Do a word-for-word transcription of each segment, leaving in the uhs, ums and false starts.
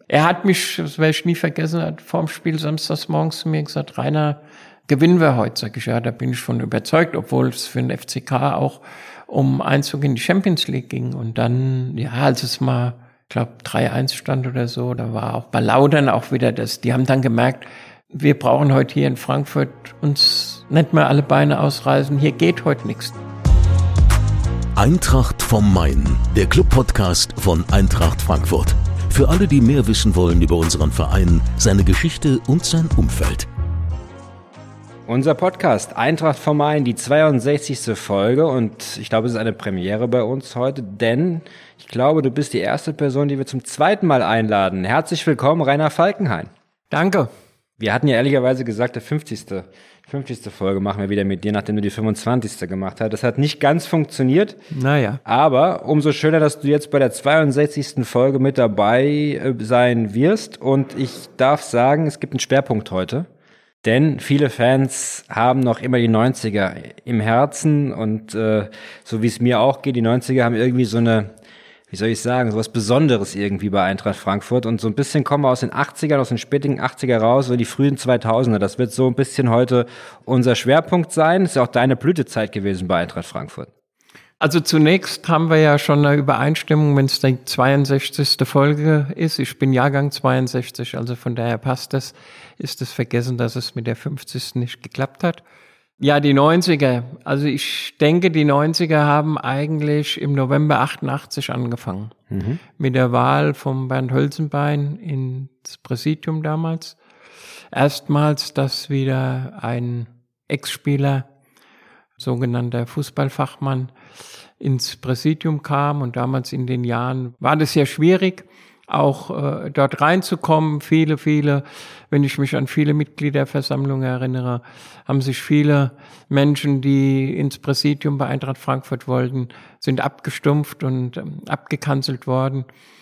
Er hat mich, das werde ich nie vergessen, hat vor dem Spiel samstags morgens zu mir gesagt, Rainer, gewinnen wir heute. Sag ich, ja, da bin ich von überzeugt, obwohl es für den F C K auch um Einzug in die Champions League ging. Und dann, ja, als es mal, ich glaube, drei eins stand oder so, da war auch bei Lautern auch wieder das, die haben dann gemerkt, wir brauchen heute hier in Frankfurt uns nicht mehr alle Beine ausreißen, hier geht heute nichts. Eintracht vom Main, der Club-Podcast von Eintracht Frankfurt. Für alle, die mehr wissen wollen über unseren Verein, seine Geschichte und sein Umfeld. Unser Podcast Eintracht vom Main, die zweiundsechzigste Folge, und ich glaube, es ist eine Premiere bei uns heute, denn ich glaube, du bist die erste Person, die wir zum zweiten Mal einladen. Herzlich willkommen, Rainer Falkenhayn. Danke. Wir hatten ja ehrlicherweise gesagt, der fünfzigste fünfzigste Folge machen wir wieder mit dir, nachdem du die fünfundzwanzigste gemacht hast. Das hat nicht ganz funktioniert. Naja. Aber umso schöner, dass du jetzt bei der zweiundsechzigsten Folge mit dabei sein wirst. Und ich darf sagen, es gibt einen Schwerpunkt heute. Denn viele Fans haben noch immer die neunziger im Herzen. Und äh, so wie es mir auch geht, die neunziger haben irgendwie so eine, wie soll ich sagen, so was Besonderes irgendwie bei Eintracht Frankfurt. Und so ein bisschen kommen wir aus den achtzigern, aus den späten achtziger raus, so die frühen zweitausender. Das wird so ein bisschen heute unser Schwerpunkt sein. Das ist ja auch deine Blütezeit gewesen bei Eintracht Frankfurt. Also zunächst haben wir ja schon eine Übereinstimmung, wenn es die zweiundsechzigste Folge ist. Ich bin Jahrgang zweiundsechzig, also von daher passt das. Ist es vergessen, dass es mit der fünfzigsten nicht geklappt hat. Ja, die neunziger. Also ich denke, die neunziger haben eigentlich im November achtundachtzig angefangen. Mhm. Mit der Wahl von Bernd Hölzenbein ins Präsidium damals. Erstmals, dass wieder ein Ex-Spieler, sogenannter Fußballfachmann, ins Präsidium kam. Und damals in den Jahren war das ja schwierig, auch äh, dort reinzukommen. Viele, viele, wenn ich mich an viele Mitgliederversammlungen erinnere, haben sich viele Menschen, die ins Präsidium bei Eintracht Frankfurt wollten, sind abgestumpft und ähm, abgekanzelt worden.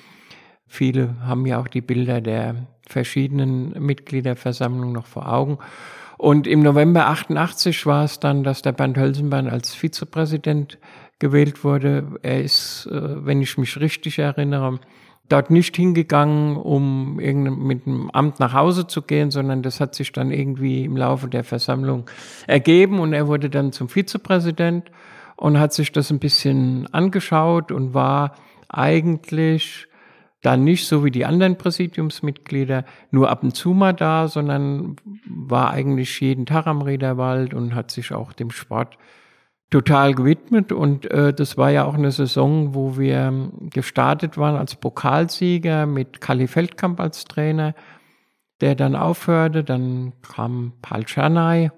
Viele haben ja auch die Bilder der verschiedenen Mitgliederversammlungen noch vor Augen. Und im November achtundachtzig war es dann, dass der Bernd Hölzenbein als Vizepräsident gewählt wurde. Er ist, äh, wenn ich mich richtig erinnere, dort nicht hingegangen, um mit einem Amt nach Hause zu gehen, sondern das hat sich dann irgendwie im Laufe der Versammlung ergeben und er wurde dann zum Vizepräsident und hat sich das ein bisschen angeschaut und war eigentlich dann nicht so wie die anderen Präsidiumsmitglieder nur ab und zu mal da, sondern war eigentlich jeden Tag am Riederwald und hat sich auch dem Sport total gewidmet. Und äh, das war ja auch eine Saison, wo wir gestartet waren als Pokalsieger mit Kalli Feldkamp als Trainer, der dann aufhörte. Dann kam Paul Czernay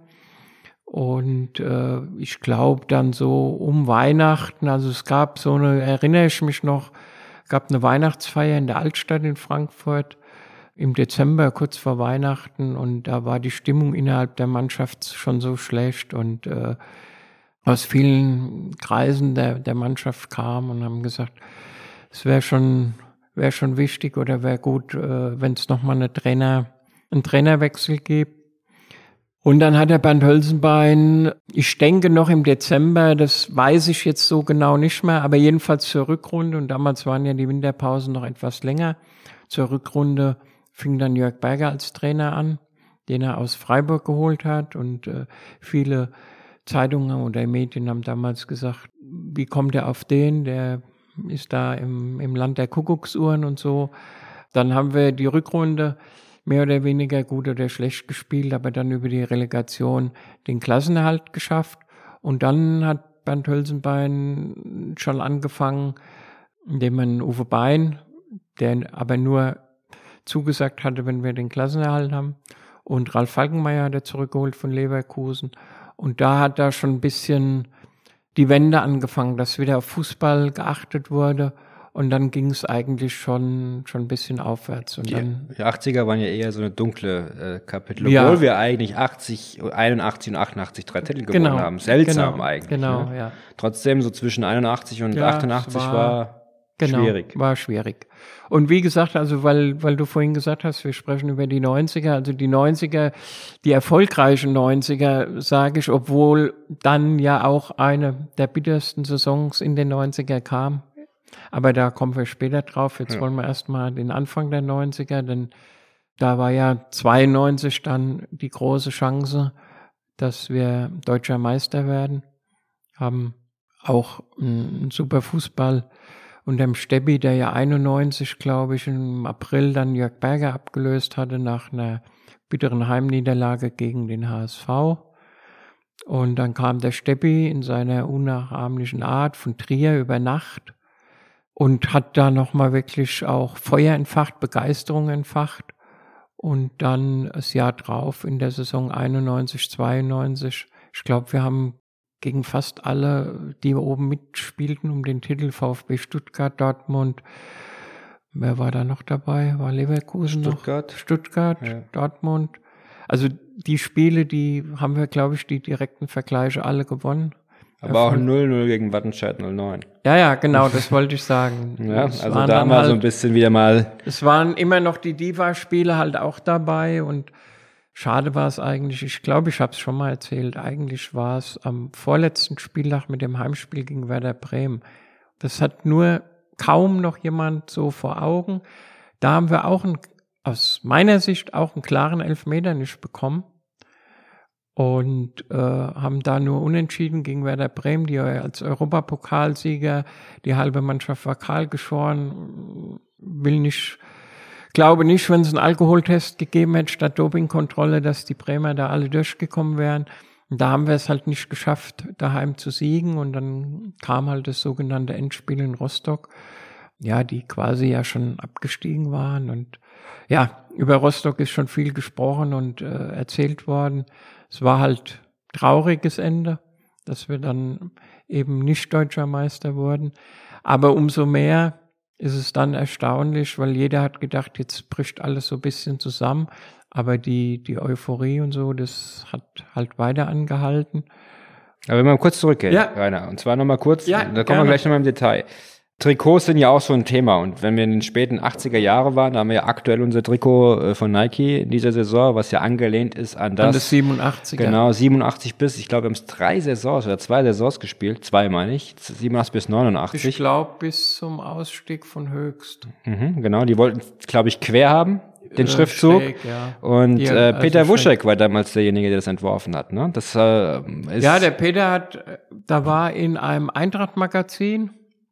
und äh, ich glaube dann so um Weihnachten, also es gab so eine, erinnere ich mich noch, gab eine Weihnachtsfeier in der Altstadt in Frankfurt im Dezember, kurz vor Weihnachten, und da war die Stimmung innerhalb der Mannschaft schon so schlecht und äh, aus vielen Kreisen der, der Mannschaft kam und haben gesagt, es wäre schon, wäre schon wichtig oder wäre gut, äh, wenn es nochmal eine Trainer, einen Trainerwechsel gibt. Und dann hat der Bernd Hölzenbein, ich denke noch im Dezember, das weiß ich jetzt so genau nicht mehr, aber jedenfalls zur Rückrunde, und damals waren ja die Winterpausen noch etwas länger, zur Rückrunde fing dann Jörg Berger als Trainer an, den er aus Freiburg geholt hat, und äh, viele Zeitungen oder Medien haben damals gesagt, wie kommt er auf den, der ist da im, im Land der Kuckucksuhren und so. Dann haben wir die Rückrunde mehr oder weniger gut oder schlecht gespielt, aber dann über die Relegation den Klassenerhalt geschafft. Und dann hat Bernd Hölzenbein schon angefangen, indem man Uwe Bein, der aber nur zugesagt hatte, wenn wir den Klassenerhalt haben, und Ralf Falkenmeier hat er zurückgeholt von Leverkusen. Und da hat da schon ein bisschen die Wende angefangen, dass wieder auf Fußball geachtet wurde. Und dann ging es eigentlich schon schon ein bisschen aufwärts. Und die, dann, die achtziger waren ja eher so eine dunkle äh, Kapitel, obwohl ja. wir eigentlich achtzig, einundachtzig und achtundachtzig drei Titel gewonnen genau, haben. Seltsam genau, eigentlich. Genau, ne? ja. Trotzdem so zwischen einundachtzig und ja, achtundachtzig war, war genau, schwierig. War schwierig. Und wie gesagt, also weil weil du vorhin gesagt hast, wir sprechen über die neunziger, also die neunziger, die erfolgreichen neunziger, sage ich, obwohl dann ja auch eine der bittersten Saisons in den neunziger kam. Aber da kommen wir später drauf. Jetzt ja. wollen wir erstmal den Anfang der neunziger, denn da war ja zweiundneunzig dann die große Chance, dass wir deutscher Meister werden. Haben auch einen super Fußball unterm Steppi, der ja einundneunzig, glaube ich, im April dann Jörg Berger abgelöst hatte nach einer bitteren Heimniederlage gegen den H S V. Und dann kam der Steppi in seiner unnachahmlichen Art von Trier über Nacht und hat da nochmal wirklich auch Feuer entfacht, Begeisterung entfacht. Und dann das Jahr drauf in der Saison einundneunzig, zweiundneunzig, ich glaube, wir haben gegen fast alle, die oben mitspielten um den Titel, VfB Stuttgart, Dortmund, wer war da noch dabei? War Leverkusen Stuttgart. noch? Stuttgart, ja. Dortmund. Also die Spiele, die haben wir, glaube ich, die direkten Vergleiche alle gewonnen. Aber auch null null gegen Wattenscheid null neun. Ja, ja, genau, das wollte ich sagen. Ja, also da haben wir halt, so ein bisschen wieder mal... Es waren immer noch die Diva-Spiele halt auch dabei und schade war es eigentlich, ich glaube, ich habe es schon mal erzählt, eigentlich war es am vorletzten Spieltag mit dem Heimspiel gegen Werder Bremen. Das hat nur kaum noch jemand so vor Augen. Da haben wir auch, ein, aus meiner Sicht, auch einen klaren Elfmeter nicht bekommen. Und äh, haben da nur unentschieden gegen Werder Bremen, die als Europapokalsieger, die halbe Mannschaft war kahl geschoren, will nicht, glaube nicht, wenn es einen Alkoholtest gegeben hätte statt Dopingkontrolle, dass die Bremer da alle durchgekommen wären. Und da haben wir es halt nicht geschafft, daheim zu siegen und dann kam halt das sogenannte Endspiel in Rostock, ja, die quasi ja schon abgestiegen waren und ja, über Rostock ist schon viel gesprochen und äh, erzählt worden. Es war halt trauriges Ende, dass wir dann eben nicht deutscher Meister wurden. Aber umso mehr ist es dann erstaunlich, weil jeder hat gedacht, jetzt bricht alles so ein bisschen zusammen. Aber die, die Euphorie und so, das hat halt weiter angehalten. Aber wenn wir mal kurz zurückgehen, ja. Rainer, und zwar nochmal kurz, ja, da kommen gerne. wir gleich nochmal im Detail. Trikots sind ja auch so ein Thema und wenn wir in den späten achtziger Jahren waren, da haben wir ja aktuell unser Trikot von Nike in dieser Saison, was ja angelehnt ist an das. An das siebenundachtziger. Genau, siebenundachtzig bis, ich glaube, wir haben es drei Saisons oder zwei Saisons gespielt, zwei meine ich, siebenundachtzig bis neunundachtzig. Ich glaube, bis zum Ausstieg von Höchst. Mhm, genau, die wollten, glaube ich, quer haben, den äh, Schriftzug. Schräg, ja. Und ja, äh, Peter also Wuschek war damals derjenige, der das entworfen hat. Ne? Das äh, ist ja, der Peter hat, da war in einem Eintracht-Magazin,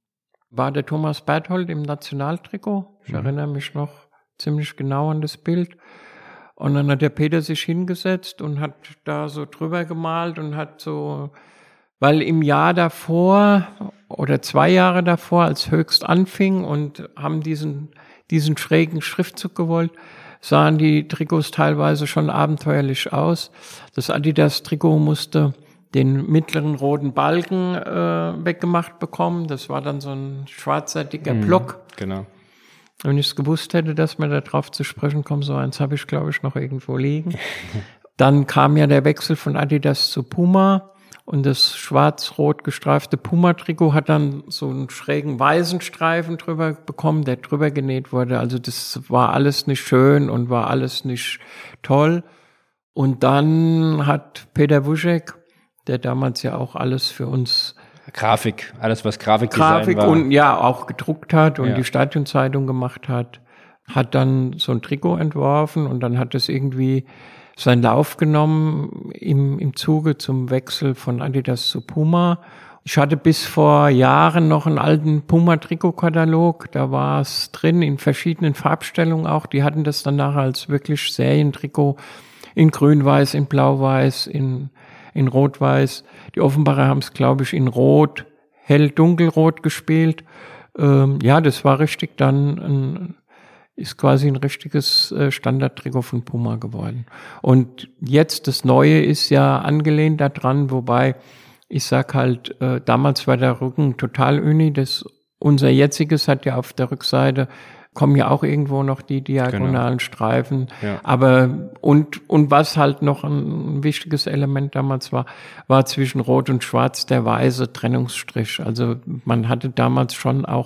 war der Thomas Berthold im Nationaltrikot. Ich mhm. erinnere mich noch ziemlich genau an das Bild. Und dann hat der Peter sich hingesetzt und hat da so drüber gemalt und hat so, weil im Jahr davor oder zwei Jahre davor, als Höchst anfing und haben diesen, diesen schrägen Schriftzug gewollt, sahen die Trikots teilweise schon abenteuerlich aus. Das Adidas-Trikot musste den mittleren roten Balken äh, weggemacht bekommen. Das war dann so ein schwarzer, dicker mhm, Block. Genau. Wenn ich es gewusst hätte, dass wir da drauf zu sprechen kommen, so eins habe ich, glaube ich, noch irgendwo liegen. Dann kam ja der Wechsel von Adidas zu Puma und das schwarz-rot gestreifte Puma-Trikot hat dann so einen schrägen weißen Streifen drüber bekommen, der drüber genäht wurde. Also das war alles nicht schön und war alles nicht toll. Und dann hat Peter Wuschek, der damals ja auch alles für uns Grafik, alles was Grafikdesign Grafik war. und ja auch gedruckt hat und ja. die Stadionzeitung gemacht hat, hat dann so ein Trikot entworfen und dann hat es irgendwie seinen Lauf genommen im, im Zuge zum Wechsel von Adidas zu Puma. Ich hatte bis vor Jahren noch einen alten Puma-Trikotkatalog, da war es drin in verschiedenen Farbstellungen auch. Die hatten das dann nachher als wirklich Serientrikot in grün-weiß, in blau-weiß, in in Rot-Weiß. Die Offenbarer haben es, glaube ich, in Rot, hell-dunkelrot gespielt. Ähm, ja, das war richtig dann, ein, ist quasi ein richtiges äh, Standardtrikot von Puma geworden. Und jetzt, das Neue ist ja angelehnt daran, wobei ich sag halt, äh, damals war der Rücken total uni. Das, unser jetziges hat ja auf der Rückseite kommen ja auch irgendwo noch die diagonalen genau. Streifen. Ja. Aber und und was halt noch ein wichtiges Element damals war, war zwischen Rot und Schwarz der weiße Trennungsstrich. Also man hatte damals schon auch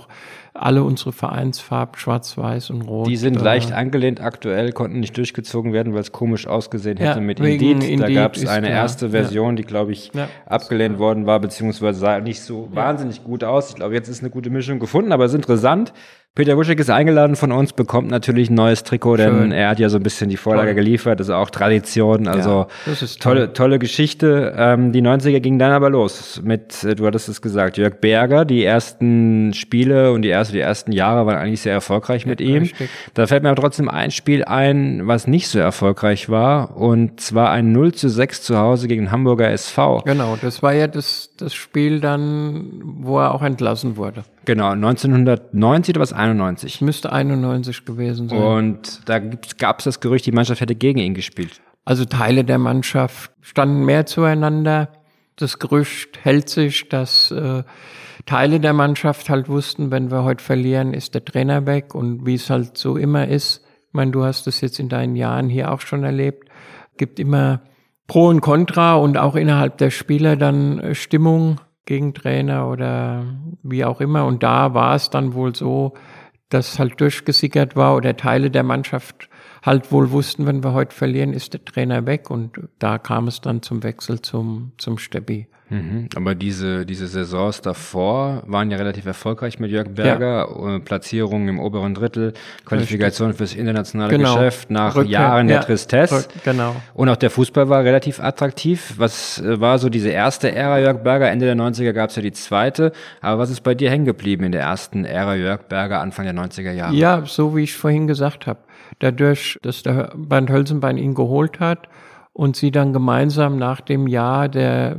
alle unsere Vereinsfarben, schwarz-weiß und rot. Die sind äh, leicht angelehnt aktuell, konnten nicht durchgezogen werden, weil es komisch ausgesehen hätte Ja, mit wegen Indeed. Da Indeed gab es ist eine klar. erste Version, die, glaube ich, Ja. abgelehnt worden war, beziehungsweise sah nicht so wahnsinnig gut aus. Ich glaube, jetzt ist eine gute Mischung gefunden, aber es ist interessant. Peter Wuschek ist eingeladen von uns, bekommt natürlich ein neues Trikot, denn Schön. er hat ja so ein bisschen die Vorlage Toll. geliefert, das ist auch Tradition, also Ja, das ist tolle, toll. tolle Geschichte. Ähm, die neunziger gingen dann aber los mit, äh, du hattest es gesagt, Jörg Berger. Die ersten Spiele und die, erste, die ersten Jahre waren eigentlich sehr erfolgreich mit ihm. richtig. Da fällt mir aber trotzdem ein Spiel ein, was nicht so erfolgreich war, und zwar ein null zu sechs zu Hause gegen den Hamburger S V. Genau, das war ja das, das Spiel dann, wo er auch entlassen wurde. Genau, neunzehnhundertneunzig oder was, einundneunzig. Müsste einundneunzig gewesen sein. Und da gab es das Gerücht, die Mannschaft hätte gegen ihn gespielt. Also Teile der Mannschaft standen mehr zueinander. Das Gerücht hält sich, dass äh, Teile der Mannschaft halt wussten, wenn wir heute verlieren, ist der Trainer weg. Und wie es halt so immer ist, ich meine, du hast es jetzt in deinen Jahren hier auch schon erlebt, gibt immer Pro und Contra und auch innerhalb der Spieler dann äh, Stimmung gegen Trainer oder wie auch immer. Und da war es dann wohl so, dass halt durchgesickert war oder Teile der Mannschaft halt wohl wussten, wenn wir heute verlieren, ist der Trainer weg. Und da kam es dann zum Wechsel zum, zum Steppi. Mhm. Aber diese, diese Saisons davor waren ja relativ erfolgreich mit Jörg Berger. Ja. Platzierungen im oberen Drittel, Qualifikation fürs internationale genau. Geschäft nach Rückkehr, Jahren der ja, Tristesse. Rück, genau. Und auch der Fußball war relativ attraktiv. Was war so diese erste Ära Jörg Berger? Ende der neunziger gab es ja die zweite. Aber was ist bei dir hängen geblieben in der ersten Ära Jörg Berger, Anfang der neunziger Jahre? Ja, so wie ich vorhin gesagt habe. Dadurch, dass der Bernd Hölzenbein ihn geholt hat und sie dann gemeinsam nach dem Jahr der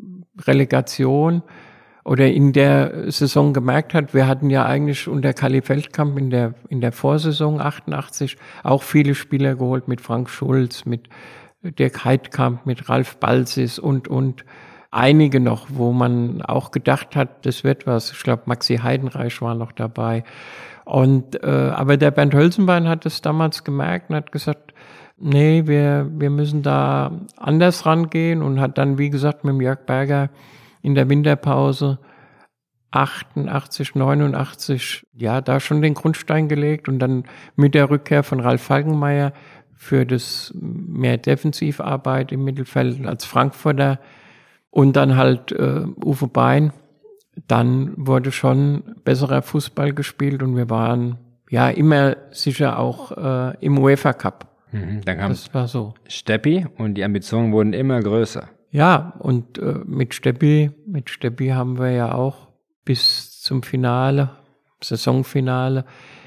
Relegation oder in der Saison gemerkt hat, wir hatten ja eigentlich unter Kali Feldkamp in der, in der Vorsaison achtundachtzig auch viele Spieler geholt mit Frank Schulz, mit Dirk Heidkamp, mit Ralf Balsis und, und einige noch, wo man auch gedacht hat, das wird was. Ich glaube, Maxi Heidenreich war noch dabei. Und, äh, aber der Bernd Hölzenbein hat es damals gemerkt und hat gesagt, nee, wir, wir müssen da anders rangehen und hat dann, wie gesagt, mit dem Jörg Berger in der Winterpause achtundachtzig, neunundachtzig, ja, da schon den Grundstein gelegt und dann mit der Rückkehr von Ralf Falkenmeier für das mehr Defensivarbeit im Mittelfeld als Frankfurter und dann halt äh, Uwe Bein, dann wurde schon besserer Fußball gespielt und wir waren ja immer sicher auch äh, im UEFA Cup. Mhm, dann kam Das war so. Steppi und die Ambitionen wurden immer größer. Ja, und äh, mit Steppi, mit Steppi haben wir ja auch bis zum Finale, Saisonfinale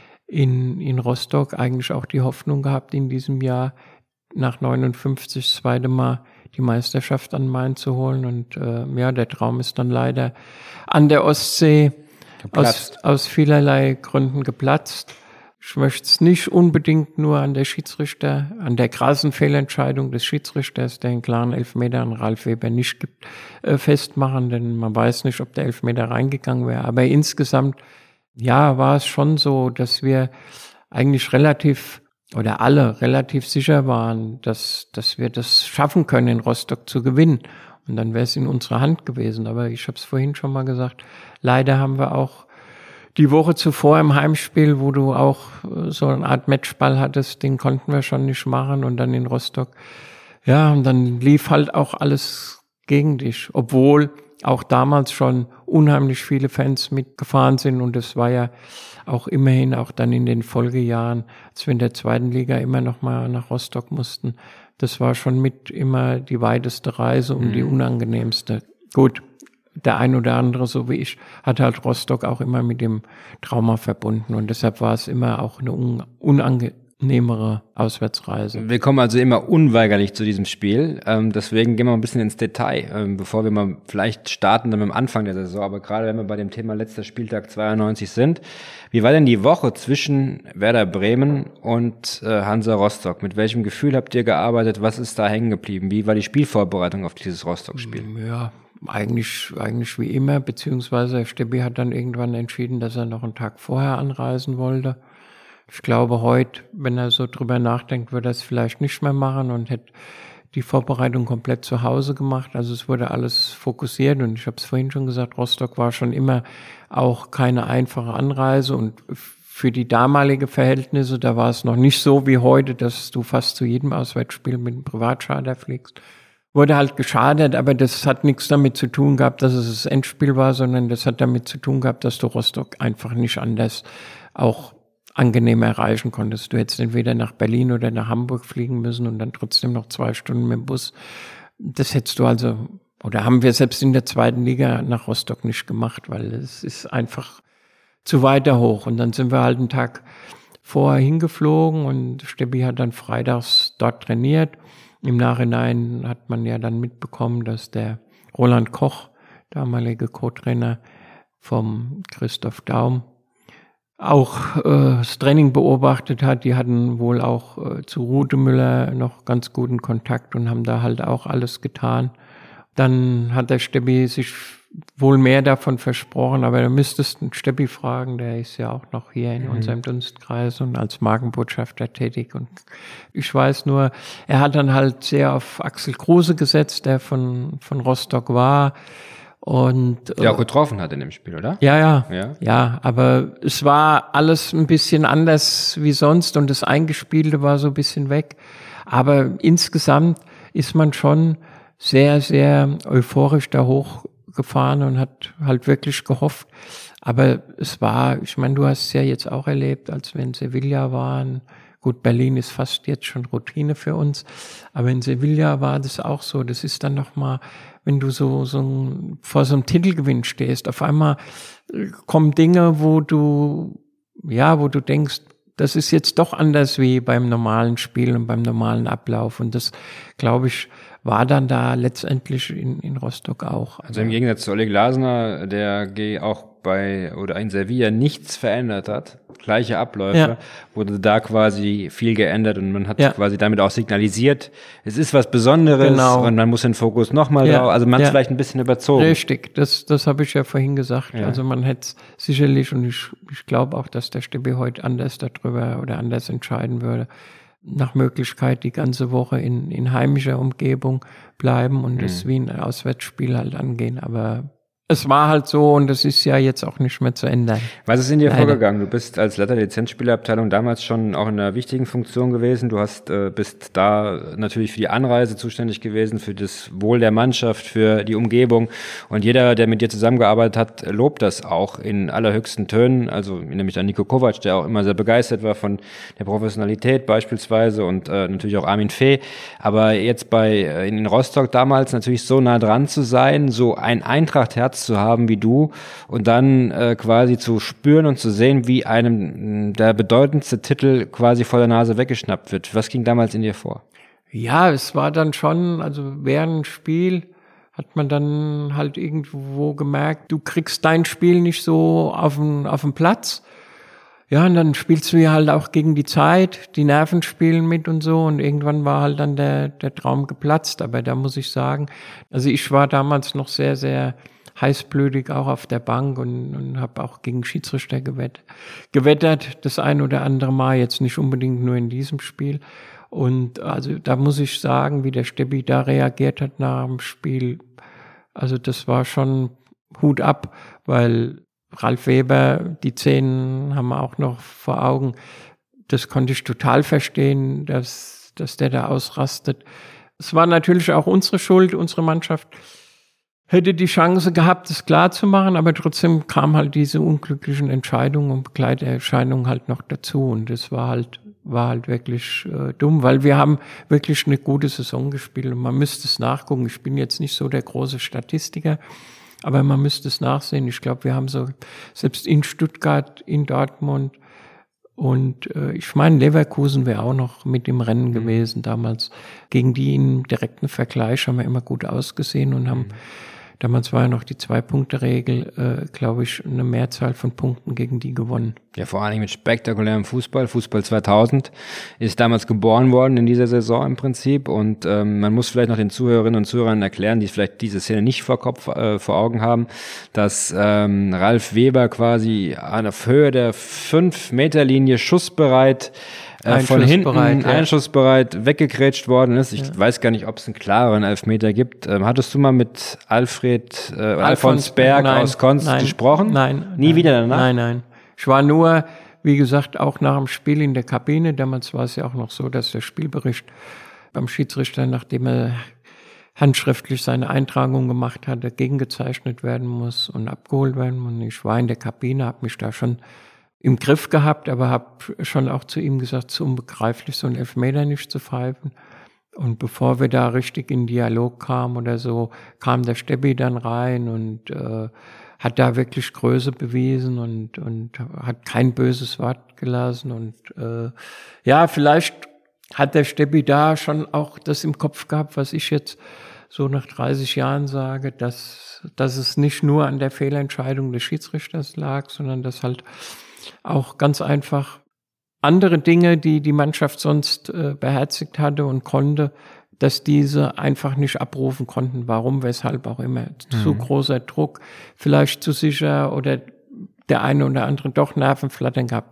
in, in Rostock eigentlich auch die Hoffnung gehabt, in diesem Jahr nach neunundfünfzig das zweite Mal die Meisterschaft an Main zu holen. Und äh, ja, der Traum ist dann leider an der Ostsee aus, aus vielerlei Gründen geplatzt. Ich möchte es nicht unbedingt nur an der Schiedsrichter, an der krassen Fehlentscheidung des Schiedsrichters, der einen klaren Elfmeter an Ralf Weber nicht gibt, äh, festmachen, denn man weiß nicht, ob der Elfmeter reingegangen wäre. Aber insgesamt, ja, war es schon so, dass wir eigentlich relativ oder alle relativ sicher waren, dass, dass wir das schaffen können, in Rostock zu gewinnen. Und dann wäre es in unserer Hand gewesen. Aber ich habe es vorhin schon mal gesagt, leider haben wir auch die Woche zuvor im Heimspiel, wo du auch so eine Art Matchball hattest, den konnten wir schon nicht machen und dann in Rostock. Ja, und dann lief halt auch alles gegen dich, obwohl auch damals schon unheimlich viele Fans mitgefahren sind und es war ja auch immerhin auch dann in den Folgejahren, als wir in der zweiten Liga immer noch mal nach Rostock mussten, das war schon mit immer die weiteste Reise und mhm. die unangenehmste. Gut. Der ein oder andere, so wie ich, hat halt Rostock auch immer mit dem Trauma verbunden und deshalb war es immer auch eine un- unangenehmere Auswärtsreise. Wir kommen also immer unweigerlich zu diesem Spiel, ähm, deswegen gehen wir ein bisschen ins Detail, ähm, bevor wir mal vielleicht starten dann mit dem Anfang der Saison, aber gerade wenn wir bei dem Thema letzter Spieltag zweiundneunzig sind, wie war denn die Woche zwischen Werder Bremen und äh, Hansa Rostock? Mit welchem Gefühl habt ihr gearbeitet? Was ist da hängen geblieben? Wie war die Spielvorbereitung auf dieses Rostock-Spiel? Ja, Eigentlich, eigentlich wie immer, beziehungsweise Steppi hat dann irgendwann entschieden, dass er noch einen Tag vorher anreisen wollte. Ich glaube, heute, wenn er so drüber nachdenkt, würde er es vielleicht nicht mehr machen und hätte die Vorbereitung komplett zu Hause gemacht. Also es wurde alles fokussiert und ich habe es vorhin schon gesagt, Rostock war schon immer auch keine einfache Anreise und für die damalige Verhältnisse, da war es noch nicht so wie heute, dass du fast zu jedem Auswärtsspiel mit einem Privatcharter fliegst. Wurde halt geschadert, aber das hat nichts damit zu tun gehabt, dass es das Endspiel war, sondern das hat damit zu tun gehabt, dass du Rostock einfach nicht anders auch angenehm erreichen konntest. Du hättest entweder nach Berlin oder nach Hamburg fliegen müssen und dann trotzdem noch zwei Stunden mit dem Bus. Das hättest du also, oder haben wir selbst in der zweiten Liga nach Rostock nicht gemacht, weil es ist einfach zu weiter hoch. Und dann sind wir halt einen Tag vorher hingeflogen und Stebbi hat dann freitags dort trainiert. Im Nachhinein hat man ja dann mitbekommen, dass der Roland Koch, damalige Co-Trainer vom Christoph Daum, auch äh, das Training beobachtet hat. Die hatten wohl auch äh, zu Rute Müller noch ganz guten Kontakt und haben da halt auch alles getan. Dann hat der Stebbi sich wohl mehr davon versprochen, aber da müsstest du Stebbi fragen, der ist ja auch noch hier in mhm. unserem Dunstkreis und als Markenbotschafter tätig. Und ich weiß nur, er hat dann halt sehr auf Axel Kruse gesetzt, der von von Rostock war. Und der auch getroffen hat in dem Spiel, oder? Ja, ja, ja, ja, aber es war alles ein bisschen anders wie sonst und das Eingespielte war so ein bisschen weg. Aber insgesamt ist man schon sehr, sehr euphorisch da hochgefahren und hat halt wirklich gehofft. Aber es war, ich meine, du hast es ja jetzt auch erlebt, als wir in Sevilla waren. Gut, Berlin ist fast jetzt schon Routine für uns, aber in Sevilla war das auch so. Das ist dann nochmal, wenn du so, so vor so einem Titelgewinn stehst, auf einmal kommen Dinge, wo du, ja, wo du denkst, das ist jetzt doch anders wie beim normalen Spiel und beim normalen Ablauf. Und das, glaube ich, war dann da letztendlich in, in Rostock auch. Also im Gegensatz zu Oleg Glasner, der auch bei oder in Sevilla nichts verändert hat, gleiche Abläufe, ja. wurde da quasi viel geändert und man hat ja. quasi damit auch signalisiert, es ist was Besonderes genau. und man muss den Fokus nochmal ja. drauf, also man ja. ist vielleicht ein bisschen überzogen. Richtig, das das habe ich ja vorhin gesagt. Ja. Also man hätte sicherlich, und ich, ich glaube auch, dass der Stebbi heute anders darüber oder anders entscheiden würde, nach Möglichkeit die ganze Woche in, in heimischer Umgebung bleiben und mhm. das wie ein Auswärtsspiel halt angehen, aber es war halt so und das ist ja jetzt auch nicht mehr zu ändern. Was ist in dir Leider. vorgegangen? Du bist als Leiter der Lizenzspielerabteilung damals schon auch in einer wichtigen Funktion gewesen. Du hast, äh, bist da natürlich für die Anreise zuständig gewesen, für das Wohl der Mannschaft, für die Umgebung. Und jeder, der mit dir zusammengearbeitet hat, lobt das auch in allerhöchsten Tönen. Also nämlich an Niko Kovac, der auch immer sehr begeistert war von der Professionalität beispielsweise und äh, natürlich auch Armin Fee. Aber jetzt bei äh, in Rostock damals natürlich so nah dran zu sein, so ein Eintracht-Herz zu haben wie du und dann äh, quasi zu spüren und zu sehen, wie einem der bedeutendste Titel quasi vor der Nase weggeschnappt wird. Was ging damals in dir vor? Ja, es war dann schon, also während dem Spiel hat man dann halt irgendwo gemerkt, du kriegst dein Spiel nicht so auf den, auf den Platz. Ja, und dann spielst du ja halt auch gegen die Zeit, die Nerven spielen mit und so und irgendwann war halt dann der, der Traum geplatzt. Aber da muss ich sagen, also ich war damals noch sehr, sehr heißblütig auch auf der Bank und, und habe auch gegen Schiedsrichter gewett, gewettert, das ein oder andere Mal, jetzt nicht unbedingt nur in diesem Spiel. Und also da muss ich sagen, wie der Stebbi da reagiert hat nach dem Spiel, also das war schon Hut ab, weil Ralf Weber, die Szenen haben wir auch noch vor Augen, das konnte ich total verstehen, dass, dass der da ausrastet. Es war natürlich auch unsere Schuld, unsere Mannschaft hätte die Chance gehabt, das klar zu machen, aber trotzdem kam halt diese unglücklichen Entscheidungen und Begleiterscheinungen halt noch dazu und das war halt war halt wirklich äh, dumm, weil wir haben wirklich eine gute Saison gespielt und man müsste es nachgucken. Ich bin jetzt nicht so der große Statistiker, aber man müsste es nachsehen. Ich glaube, wir haben so selbst in Stuttgart, in Dortmund und äh, ich meine, Leverkusen wäre auch noch mit im Rennen gewesen damals. Gegen die im direkten Vergleich haben wir immer gut ausgesehen und haben damals war ja noch die Zwei-Punkte-Regel, äh, glaube ich, eine Mehrzahl von Punkten gegen die gewonnen. Ja, vor allem mit spektakulärem Fußball. Fußball zweitausend ist damals geboren worden in dieser Saison im Prinzip. Und ähm, man muss vielleicht noch den Zuhörerinnen und Zuhörern erklären, die vielleicht diese Szene nicht vor Kopf, äh, vor Augen haben, dass ähm, Ralf Weber quasi auf Höhe der fünf Meter Linie schussbereit äh, von hinten ja. einschussbereit weggegrätscht worden ist. Ich ja. weiß gar nicht, ob es einen klareren Elfmeter gibt. Ähm, hattest du mal mit Alfred äh, Alfons Berg nein, aus Konz nein, gesprochen? Nein. Nie nein, wieder danach? Nein, nein. Ich war nur, wie gesagt, auch nach dem Spiel in der Kabine. Damals war es ja auch noch so, dass der Spielbericht beim Schiedsrichter, nachdem er handschriftlich seine Eintragung gemacht hatte, gegengezeichnet werden muss und abgeholt werden muss. Und ich war in der Kabine, habe mich da schon im Griff gehabt, aber habe schon auch zu ihm gesagt, es ist unbegreiflich, so einen Elfmeter nicht zu pfeifen. Und bevor wir da richtig in Dialog kamen oder so, kam der Steppi dann rein und äh, hat da wirklich Größe bewiesen und, und hat kein böses Wort gelassen. Und äh, ja, vielleicht hat der Steppi da schon auch das im Kopf gehabt, was ich jetzt so nach dreißig Jahren sage, dass, dass es nicht nur an der Fehlentscheidung des Schiedsrichters lag, sondern dass halt auch ganz einfach andere Dinge, die die Mannschaft sonst äh, beherzigt hatte und konnte, dass diese einfach nicht abrufen konnten. Warum, weshalb auch immer. Mhm. Zu großer Druck, vielleicht zu sicher oder der eine oder andere doch Nervenflattern gehabt.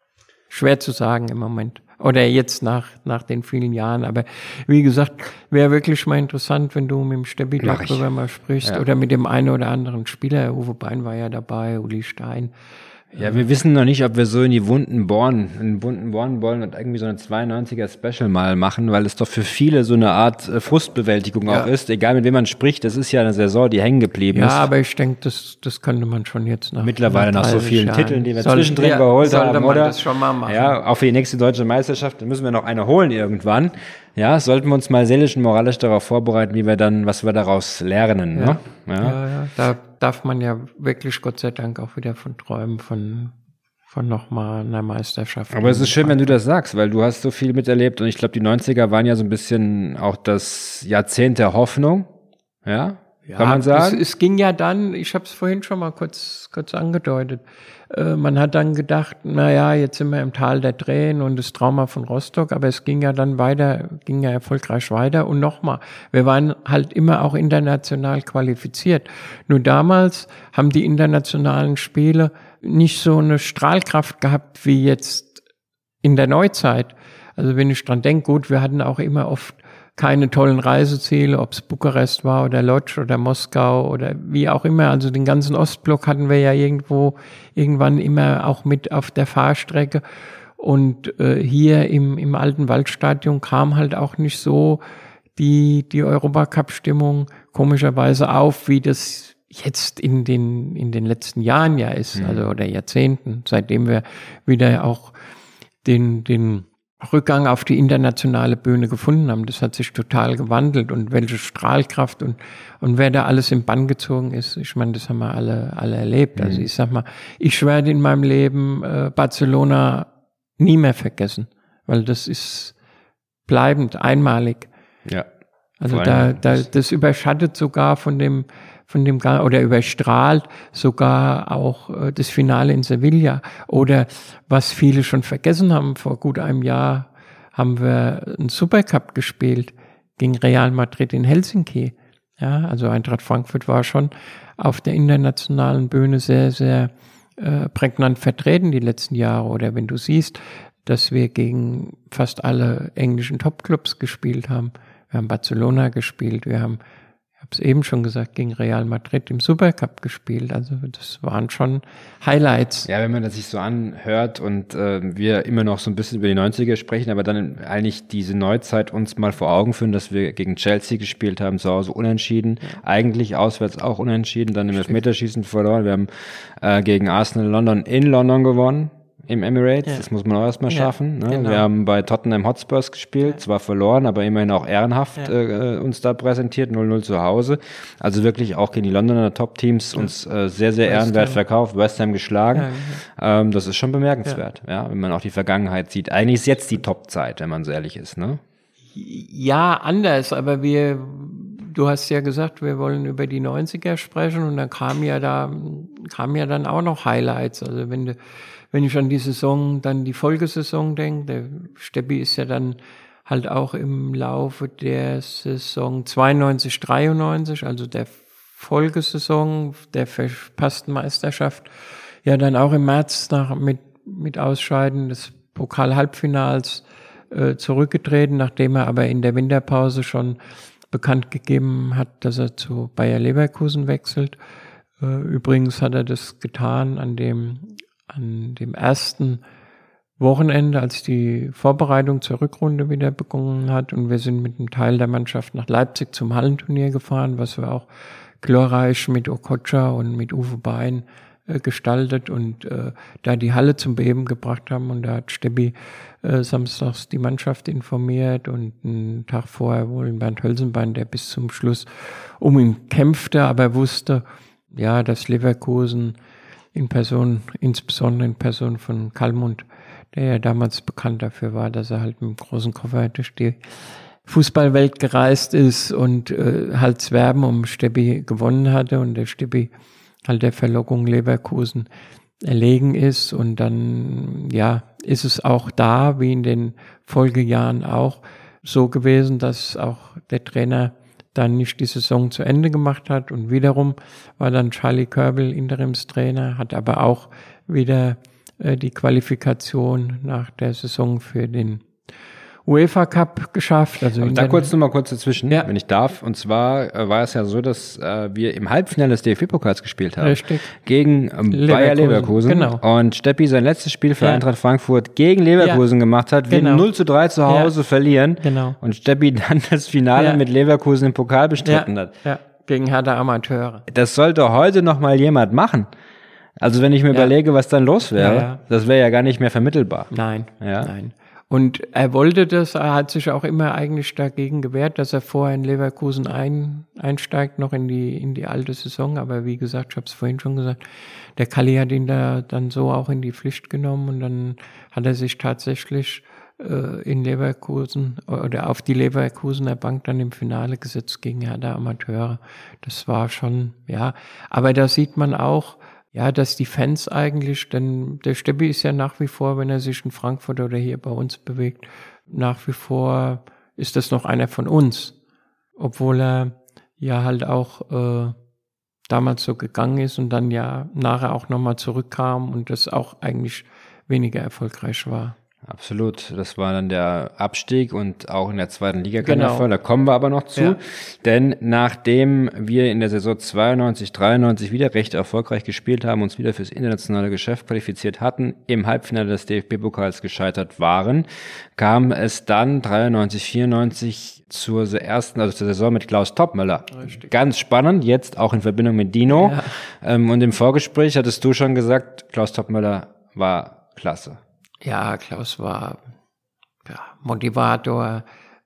Schwer zu sagen im Moment. Oder jetzt nach nach den vielen Jahren. Aber wie gesagt, wäre wirklich mal interessant, wenn du mit dem Steppi darüber mal sprichst. Ja. Oder mit dem einen oder anderen Spieler. Uwe Bein war ja dabei, Uli Stein. Ja, wir wissen noch nicht, ob wir so in die Wunden bohren, in den Wunden bohren wollen und irgendwie so eine zweiundneunziger Special mal machen, weil es doch für viele so eine Art äh, Frustbewältigung ja. auch ist. Egal mit wem man spricht, das ist ja eine Saison, die hängen geblieben ja, ist. Ja, aber ich denke, das das könnte man schon jetzt nach mittlerweile nach, nach so vielen Jahren. Titeln, die wir Soll, zwischendrin ja, geholt haben, man oder? Das schon mal machen. Ja, auch für die nächste deutsche Meisterschaft, da müssen wir noch eine holen irgendwann. Ja, sollten wir uns mal seelisch und moralisch darauf vorbereiten, wie wir dann, was wir daraus lernen. Ja, ne? ja. ja, ja. Da darf man ja wirklich Gott sei Dank auch wieder von träumen, von von nochmal einer Meisterschaft. Aber es ist schön, wenn du das sagst, weil du hast so viel miterlebt und ich glaube, die neunziger waren ja so ein bisschen auch das Jahrzehnt der Hoffnung, ja, ja kann man sagen? Es, es ging ja dann, ich habe es vorhin schon mal kurz kurz angedeutet, äh, man hat dann gedacht, na ja, jetzt sind wir im Tal der Tränen und das Trauma von Rostock, aber es ging ja dann weiter, ging ja erfolgreich weiter und nochmal, wir waren halt immer auch international qualifiziert. Nur damals haben die internationalen Spiele nicht so eine Strahlkraft gehabt wie jetzt in der Neuzeit. Also wenn ich dran denke, gut, wir hatten auch immer oft keine tollen Reiseziele, ob es Bukarest war oder Lodz oder Moskau oder wie auch immer. Also den ganzen Ostblock hatten wir ja irgendwo, irgendwann immer auch mit auf der Fahrstrecke. Und äh, hier im, im alten Waldstadion kam halt auch nicht so die, die Europacup-Stimmung komischerweise auf, wie das jetzt in den in den letzten Jahren ja ist, also oder Jahrzehnten, seitdem wir wieder auch den den Rückgang auf die internationale Bühne gefunden haben. Das hat sich total gewandelt und welche Strahlkraft und und wer da alles im Bann gezogen ist, ich meine, das haben wir alle alle erlebt. Mhm. Also ich sag mal, ich werde in meinem Leben äh, Barcelona nie mehr vergessen, weil das ist bleibend, einmalig. Ja. Also da da das überschattet sogar von dem von dem oder überstrahlt sogar auch äh, das Finale in Sevilla. Oder was viele schon vergessen haben, vor gut einem Jahr haben wir einen Supercup gespielt gegen Real Madrid in Helsinki. Ja, also Eintracht Frankfurt war schon auf der internationalen Bühne sehr, sehr äh, prägnant vertreten die letzten Jahre. Oder wenn du siehst, dass wir gegen fast alle englischen Topclubs gespielt haben. Wir haben Barcelona gespielt, wir haben Ich habe es eben schon gesagt, gegen Real Madrid im Supercup gespielt. Also das waren schon Highlights. Ja, wenn man das sich so anhört und äh, wir immer noch so ein bisschen über die neunziger sprechen, aber dann eigentlich diese Neuzeit uns mal vor Augen führen, dass wir gegen Chelsea gespielt haben, zu Hause unentschieden, ja. Eigentlich auswärts auch unentschieden, dann im Elfmeterschießen verloren. Wir haben äh, gegen Arsenal London in London gewonnen. Im Emirates, ja. Das muss man auch erstmal schaffen. Ja, ne? Genau. Wir haben bei Tottenham Hotspurs gespielt, ja. Zwar verloren, aber immerhin auch ehrenhaft ja. äh, uns da präsentiert, null null zu Hause. Also wirklich auch gegen die Londoner Top-Teams ja. uns äh, sehr, sehr West ehrenwert Ham. verkauft, West Ham geschlagen. Ja, ja. Ähm, das ist schon bemerkenswert, ja. ja, wenn man auch die Vergangenheit sieht. Eigentlich ist jetzt die Top-Zeit, wenn man so ehrlich ist, ne? Ja, anders, aber wir, du hast ja gesagt, wir wollen über die neunziger sprechen und dann kam ja da, kamen ja dann auch noch Highlights. Also wenn du Wenn ich an die Saison, dann die Folgesaison denke, der Steppi ist ja dann halt auch im Laufe der Saison zweiundneunzig, dreiundneunzig, also der Folgesaison der verpassten Meisterschaft, ja dann auch im März nach, mit, mit Ausscheiden des Pokal-Halbfinals äh, zurückgetreten, nachdem er aber in der Winterpause schon bekannt gegeben hat, dass er zu Bayer Leverkusen wechselt. Äh, übrigens hat er das getan an dem, an dem ersten Wochenende, als die Vorbereitung zur Rückrunde wieder begonnen hat, und wir sind mit einem Teil der Mannschaft nach Leipzig zum Hallenturnier gefahren, was wir auch glorreich mit Okocha und mit Uwe Bein äh, gestaltet und äh, da die Halle zum Beben gebracht haben, und da hat Stebbi äh, samstags die Mannschaft informiert und einen Tag vorher wohl Bernd Hölzenbein, der bis zum Schluss um ihn kämpfte, aber wusste, ja, dass Leverkusen in Person, insbesondere in Person von Kallmund, der ja damals bekannt dafür war, dass er halt mit einem großen Koffer durch die Fußballwelt gereist ist und äh, halt Zwerben um Stebbi gewonnen hatte und der Stebbi halt der Verlockung Leverkusen erlegen ist. Und dann, ja, ist es auch da, wie in den Folgejahren auch, so gewesen, dass auch der Trainer dann nicht die Saison zu Ende gemacht hat, und wiederum war dann Charlie Körbel Interimstrainer, hat aber auch wieder die Qualifikation nach der Saison für den UEFA Cup geschafft. Also da kurz noch mal kurz dazwischen, ja, wenn ich darf. Und zwar äh, war es ja so, dass äh, wir im Halbfinale des D F B-Pokals gespielt haben. Richtig. Gegen ähm, Leverkusen. Bayer Leverkusen. Genau. Und Steppi sein letztes Spiel für ja. Eintracht Frankfurt gegen Leverkusen ja. gemacht hat. Wir genau. null zu drei zu Hause ja. verlieren. Genau. Und Steppi dann das Finale ja. mit Leverkusen im Pokal bestritten ja. hat. Ja. Gegen Hertha Amateure. Das sollte heute noch mal jemand machen. Also wenn ich mir ja. überlege, was dann los wäre, ja, ja. das wäre ja gar nicht mehr vermittelbar. Nein, ja. nein. Und er wollte das, er hat sich auch immer eigentlich dagegen gewehrt, dass er vorher in Leverkusen ein, einsteigt, noch in die, in die alte Saison. Aber wie gesagt, ich habe es vorhin schon gesagt, der Kalli hat ihn da dann so auch in die Pflicht genommen, und dann hat er sich tatsächlich äh, in Leverkusen oder auf die Leverkusener Bank dann im Finale gesetzt gegen Hertha Amateure. Das war schon, ja, aber da sieht man auch, ja, dass die Fans eigentlich, denn der Stebbi ist ja nach wie vor, wenn er sich in Frankfurt oder hier bei uns bewegt, nach wie vor ist das noch einer von uns. Obwohl er ja halt auch äh, damals so gegangen ist und dann ja nachher auch nochmal zurückkam und das auch eigentlich weniger erfolgreich war. Absolut, das war dann der Abstieg und auch in der zweiten Liga kein genau. Erfolg, da kommen wir aber noch zu, ja. Denn nachdem wir in der Saison zweiundneunzig, dreiundneunzig wieder recht erfolgreich gespielt haben, uns wieder fürs internationale Geschäft qualifiziert hatten, im Halbfinale des D F B-Pokals gescheitert waren, kam es dann dreiundneunzig, vierundneunzig zur ersten, also zur Saison mit Klaus Toppmöller. Richtig. Ganz spannend, jetzt auch in Verbindung mit Dino. Ja. Und im Vorgespräch hattest du schon gesagt, Klaus Toppmöller war klasse. Ja, Klaus war ja, Motivator,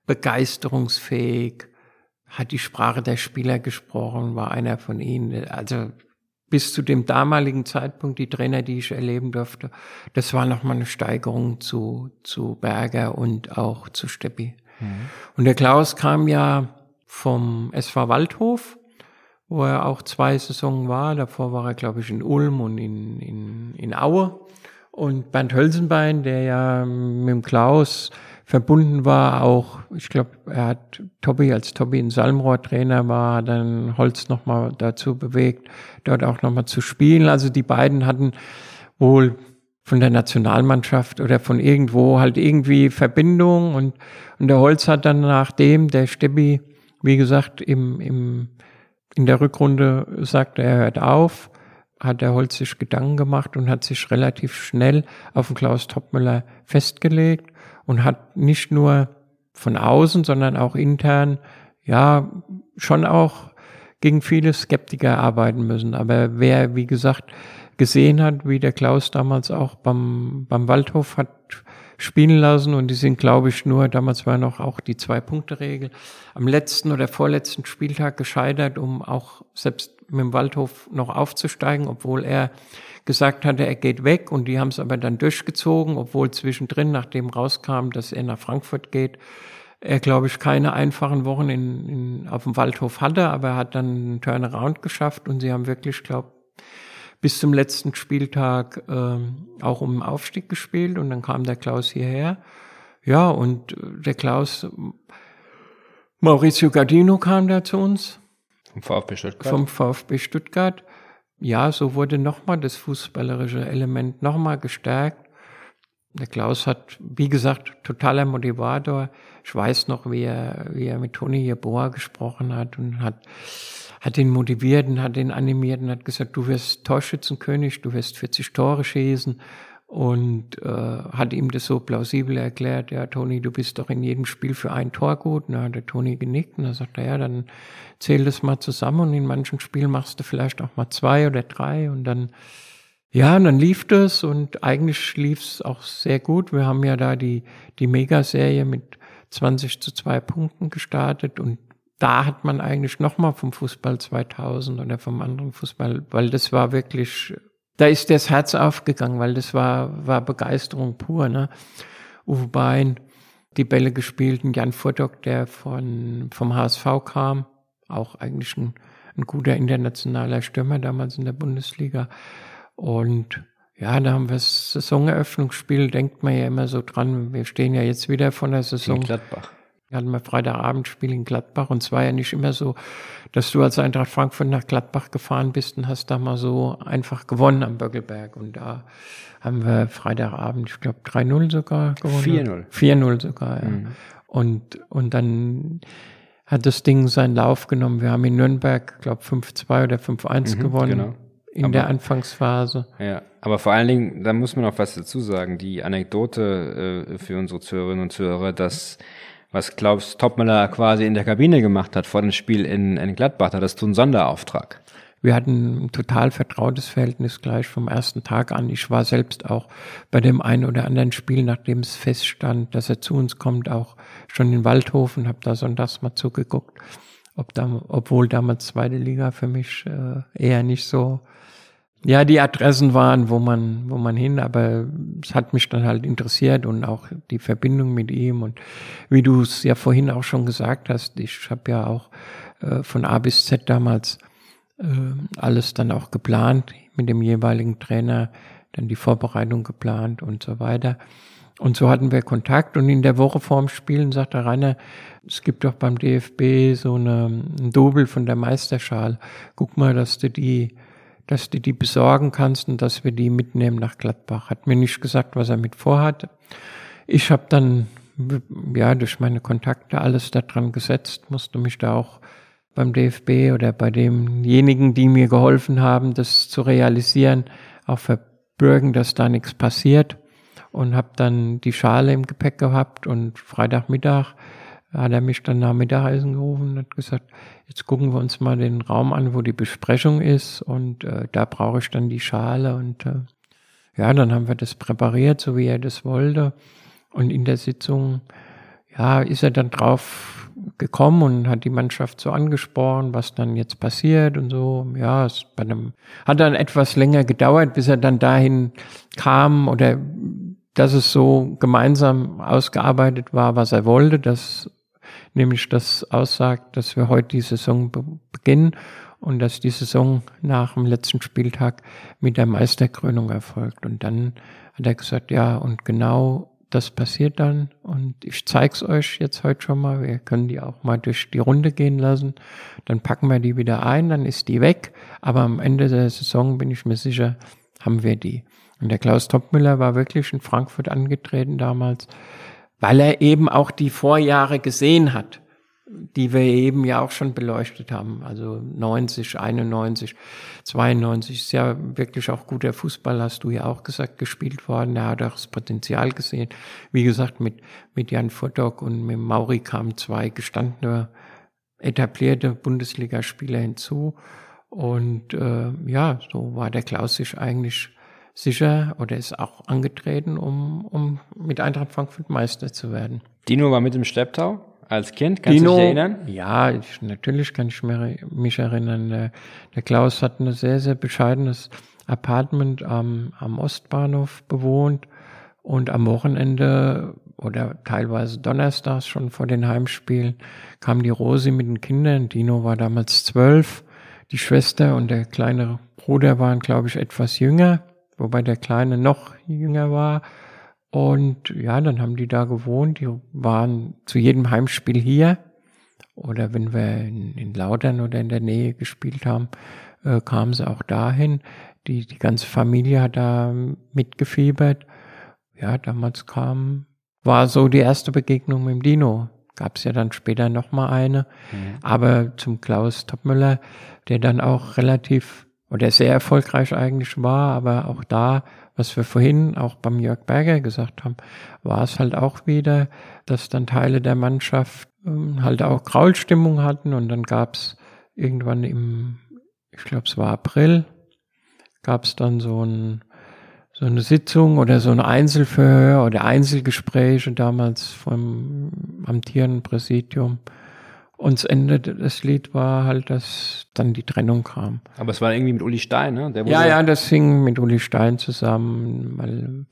begeisterungsfähig, hat die Sprache der Spieler gesprochen, war einer von ihnen. Also bis zu dem damaligen Zeitpunkt, die Trainer, die ich erleben durfte, das war nochmal eine Steigerung zu, zu Berger und auch zu Steppi. Mhm. Und der Klaus kam ja vom S V Waldhof, wo er auch zwei Saisonen war. Davor war er, glaube ich, in Ulm und in, in, in Aue. Und Bernd Hölzenbein, der ja mit dem Klaus verbunden war, auch, ich glaube, er hat Tobi, als Tobi ein Salmrohr-Trainer war, hat dann Holz nochmal dazu bewegt, dort auch nochmal zu spielen. Also die beiden hatten wohl von der Nationalmannschaft oder von irgendwo halt irgendwie Verbindung. Und, und der Holz hat dann, nachdem der Stebbi, wie gesagt, im, im, in der Rückrunde sagte, er hört auf, hat der Holz sich Gedanken gemacht und hat sich relativ schnell auf den Klaus Toppmöller festgelegt und hat nicht nur von außen, sondern auch intern, ja, schon auch gegen viele Skeptiker arbeiten müssen. Aber wer, wie gesagt, gesehen hat, wie der Klaus damals auch beim, beim Waldhof hat spielen lassen, und die sind, glaube ich, nur, damals war noch auch die Zwei-Punkte-Regel, am letzten oder vorletzten Spieltag gescheitert, um auch selbst mit dem Waldhof noch aufzusteigen, obwohl er gesagt hatte, er geht weg, und die haben es aber dann durchgezogen, obwohl zwischendrin, nachdem rauskam, dass er nach Frankfurt geht, er, glaube ich, keine einfachen Wochen in, in, auf dem Waldhof hatte, aber er hat dann einen Turnaround geschafft, und sie haben wirklich, glaube bis zum letzten Spieltag ähm, auch um den Aufstieg gespielt, und dann kam der Klaus hierher. Ja, und der Klaus, Maurizio Gardino kam da zu uns. Vom VfB Stuttgart. Vom VfB Stuttgart. Ja, so wurde nochmal das fußballerische Element nochmal gestärkt. der Klaus hat, wie gesagt, totaler Motivator. Ich weiß noch, wie er, wie er mit Toni Jeboa gesprochen hat und hat, hat ihn motiviert und hat ihn animiert und hat gesagt, du wirst Torschützenkönig, du wirst vierzig Tore schießen. Und äh, hat ihm das so plausibel erklärt, ja, Toni, du bist doch in jedem Spiel für ein Tor gut. Und dann hat der Toni genickt und dann sagt er, ja, dann zähl das mal zusammen und in manchen Spielen machst du vielleicht auch mal zwei oder drei und dann, ja, und dann lief das und eigentlich lief es auch sehr gut. Wir haben ja da die, die Megaserie mit zwanzig zu zwei Punkten gestartet und da hat man eigentlich nochmal vom Fußball zweitausend oder vom anderen Fußball, weil das war wirklich... Da ist das Herz aufgegangen, weil das war, war Begeisterung pur, ne? Uwe Bein, die Bälle gespielt, und Jan Furtok, der von, vom H S V kam, auch eigentlich ein, ein guter internationaler Stürmer damals in der Bundesliga. Und ja, da haben wir das Saisoneröffnungsspiel, denkt man ja immer so dran, wir stehen ja jetzt wieder von der Saison. In Gladbach. Wir hatten mal Freitagabendspiel in Gladbach und es war ja nicht immer so, dass du als Eintracht Frankfurt nach Gladbach gefahren bist und hast da mal so einfach gewonnen am Böckelberg. Und da haben wir Freitagabend, ich glaube drei null sogar gewonnen. vier null. vier null sogar, ja. Mhm. Und, und dann hat das Ding seinen Lauf genommen. Wir haben in Nürnberg, glaube fünf zwei oder fünf eins mhm, gewonnen. Genau. In aber, der Anfangsphase. Ja, aber vor allen Dingen, da muss man auch was dazu sagen, die Anekdote äh, für unsere Zuhörerinnen und Zuhörer, dass was Klaus Toppmöller quasi in der Kabine gemacht hat vor dem Spiel in, in Gladbach, da hattest du einen Sonderauftrag. Wir hatten ein total vertrautes Verhältnis gleich vom ersten Tag an. Ich war selbst auch bei dem einen oder anderen Spiel, nachdem es feststand, dass er zu uns kommt, auch schon in Waldhofen, habe da sonntags mal zugeguckt, ob da, obwohl damals zweite Liga für mich äh, eher nicht so, ja, die Adressen waren, wo man, wo man hin, aber es hat mich dann halt interessiert und auch die Verbindung mit ihm und wie du es ja vorhin auch schon gesagt hast, ich habe ja auch äh, von A bis Z damals äh, alles dann auch geplant, mit dem jeweiligen Trainer, dann die Vorbereitung geplant und so weiter. Und so hatten wir Kontakt und in der Woche vorm Spielen sagte Rainer, es gibt doch beim D F B so eine, ein Double von der Meisterschale, guck mal, dass du die dass du die besorgen kannst und dass wir die mitnehmen nach Gladbach. Hat mir nicht gesagt, was er mit vorhat. Ich habe dann, ja, durch meine Kontakte alles daran gesetzt, musste mich da auch beim D F B oder bei demjenigen, die mir geholfen haben, das zu realisieren, auch verbürgen, dass da nichts passiert und habe dann die Schale im Gepäck gehabt und Freitagmittag hat er mich dann nach Mittagessen gerufen und hat gesagt, jetzt gucken wir uns mal den Raum an, wo die Besprechung ist und äh, da brauche ich dann die Schale und äh, ja, dann haben wir das präpariert, so wie er das wollte und in der Sitzung, ja, ist er dann drauf gekommen und hat die Mannschaft so angesprochen, was dann jetzt passiert und so, ja, es bei einem, hat dann etwas länger gedauert, bis er dann dahin kam oder dass es so gemeinsam ausgearbeitet war, was er wollte, dass nämlich das aussagt, dass wir heute die Saison be- beginnen und dass die Saison nach dem letzten Spieltag mit der Meisterkrönung erfolgt. Und dann hat er gesagt, ja, und genau das passiert dann und ich zeig's euch jetzt heute schon mal, wir können die auch mal durch die Runde gehen lassen, dann packen wir die wieder ein, dann ist die weg, aber am Ende der Saison bin ich mir sicher, haben wir die. Und der Klaus Toppmöller war wirklich in Frankfurt angetreten damals, weil er eben auch die Vorjahre gesehen hat, die wir eben ja auch schon beleuchtet haben. Also neunzig, einundneunzig, zweiundneunzig ist ja wirklich auch guter Fußball, hast du ja auch gesagt, gespielt worden. Er hat auch das Potenzial gesehen. Wie gesagt, mit, mit Jan Furtok und mit Mauri kamen zwei gestandene, etablierte Bundesligaspieler hinzu. Und äh, ja, so war der Klaus sich eigentlich sicher oder ist auch angetreten, um, um mit Eintracht Frankfurt Meister zu werden. Dino war mit im Schlepptau als Kind, kannst Dino, du dich erinnern? Ja, ich, natürlich kann ich mich erinnern. Der, der Klaus hat ein sehr, sehr bescheidenes Apartment am, am Ostbahnhof bewohnt und am Wochenende oder teilweise donnerstags schon vor den Heimspielen kam die Rosi mit den Kindern. Dino war damals zwölf, die Schwester und der kleine Bruder waren, glaube ich, etwas jünger, wobei der Kleine noch jünger war. Und ja, dann haben die da gewohnt. Die waren zu jedem Heimspiel hier. Oder wenn wir in, in Lautern oder in der Nähe gespielt haben, äh, kamen sie auch dahin. Die, die ganze Familie hat da mitgefiebert. ja, damals kam, war so die erste Begegnung mit dem Dino. Gab es ja dann später nochmal eine. Mhm. Aber zum Klaus Toppmöller, der dann auch relativ, oder sehr erfolgreich eigentlich war, aber auch da, was wir vorhin auch beim Jörg Berger gesagt haben, war es halt auch wieder, dass dann Teile der Mannschaft ähm, halt auch Graulstimmung hatten und dann gab es irgendwann im, ich glaube es war April, gab es dann so ein so eine Sitzung oder so ein Einzelverhör oder Einzelgespräche damals vom amtierenden Präsidium. Und das Ende des Lied war halt, dass dann die Trennung kam. Aber es war irgendwie mit Uli Stein, ne? Der ja, ja, das hing mit Uli Stein zusammen, weil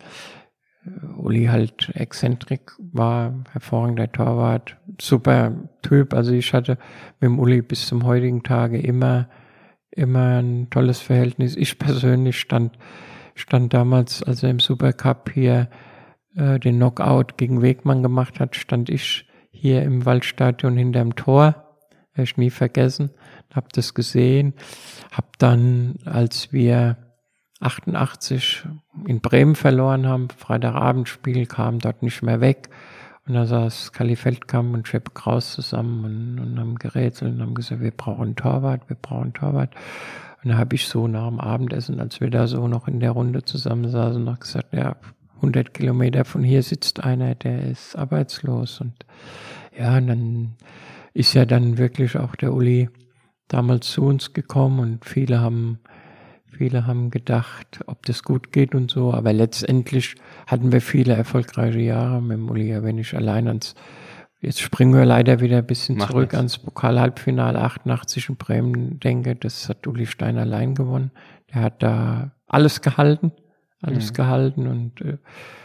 Uli halt Exzentrik war, hervorragender Torwart, super Typ. Also ich hatte mit dem Uli bis zum heutigen Tage immer, immer ein tolles Verhältnis. Ich persönlich stand stand damals, als er im Supercup hier äh, den Knockout gegen Wegmann gemacht hat, stand ich hier im Waldstadion hinterm Tor. Werde ich nie vergessen. Hab das gesehen. Hab dann, als wir achtundachtzig in Bremen verloren haben, Freitagabendspiel, kam dort nicht mehr weg. Und da saß Kalli Feldkamp und Scheppe Kraus zusammen und, und haben gerätselt und haben gesagt, wir brauchen einen Torwart, wir brauchen einen Torwart. Und da habe ich so nach dem Abendessen, als wir da so noch in der Runde zusammensaßen, noch gesagt, ja, hundert Kilometer von hier sitzt einer, der ist arbeitslos. Und ja, und dann ist ja dann wirklich auch der Uli damals zu uns gekommen und viele haben, viele haben gedacht, ob das gut geht und so. Aber letztendlich hatten wir viele erfolgreiche Jahre mit dem Uli. Wenn ich allein ans Jetzt springen wir leider wieder ein bisschen Macht zurück nichts. ans Pokal-Halbfinale achtundachtzig in Bremen, denke, das hat Uli Stein allein gewonnen. Der hat da alles gehalten, alles mhm. gehalten und äh,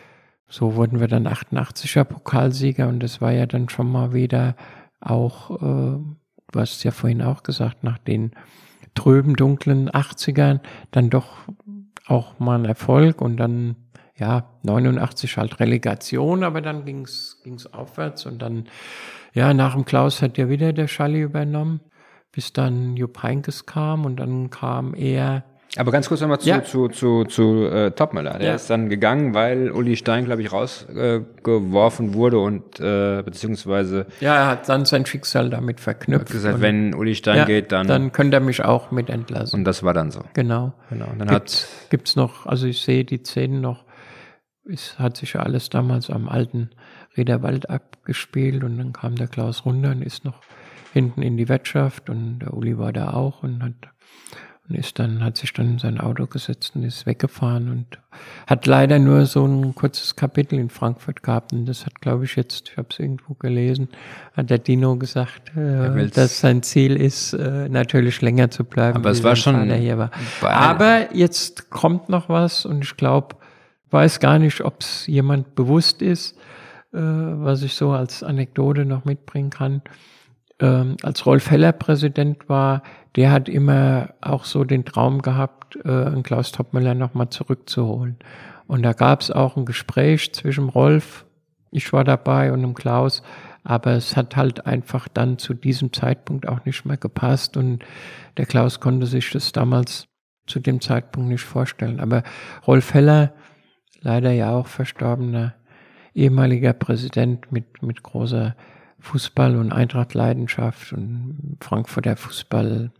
so wurden wir dann achtundachtziger Pokalsieger und das war ja dann schon mal wieder auch, äh, du hast es ja vorhin auch gesagt, nach den trüben, dunklen achtzigern dann doch auch mal ein Erfolg und dann ja, neunundachtzig halt Relegation, aber dann ging's ging's aufwärts und dann, ja, nach dem Klaus hat ja wieder der Schalli übernommen, bis dann Jupp Heynckes kam und dann kam er. Aber ganz kurz nochmal zu, ja. zu, zu, zu äh, Toppmöller. Der ja. ist dann gegangen, weil Uli Stein, glaube ich, rausgeworfen äh, wurde und äh, beziehungsweise. Ja, er hat dann sein Schicksal damit verknüpft. Hat gesagt, wenn Uli Stein ja, geht, dann. Dann könnt ihr mich auch mit entlassen. Und das war dann so. Genau. Genau. Und dann gibt's, hat gibt's noch, also ich sehe die Szenen noch. Es hat sich ja alles damals am alten Rederwald abgespielt und dann kam der Klaus runter und ist noch hinten in die Wirtschaft und der Uli war da auch und hat und ist dann, hat sich dann in sein Auto gesetzt und ist weggefahren und hat leider nur so ein kurzes Kapitel in Frankfurt gehabt und das hat, glaube ich, jetzt, ich habe es irgendwo gelesen, hat der Dino gesagt, äh, dass sein Ziel ist, äh, natürlich länger zu bleiben. Aber es war schon, hier war. Aber jetzt kommt noch was und ich glaube, weiß gar nicht, ob es jemand bewusst ist, äh, was ich so als Anekdote noch mitbringen kann. Ähm, als Rolf Heller Präsident war, der hat immer auch so den Traum gehabt, äh, einen Klaus Toppmöller nochmal zurückzuholen. Und da gab es auch ein Gespräch zwischen Rolf, ich war dabei, und dem Klaus, aber es hat halt einfach dann zu diesem Zeitpunkt auch nicht mehr gepasst und der Klaus konnte sich das damals zu dem Zeitpunkt nicht vorstellen. Aber Rolf Heller, leider ja auch verstorbener ehemaliger Präsident mit, mit großer Fußball- und Eintracht-Leidenschaft und Frankfurter Fußball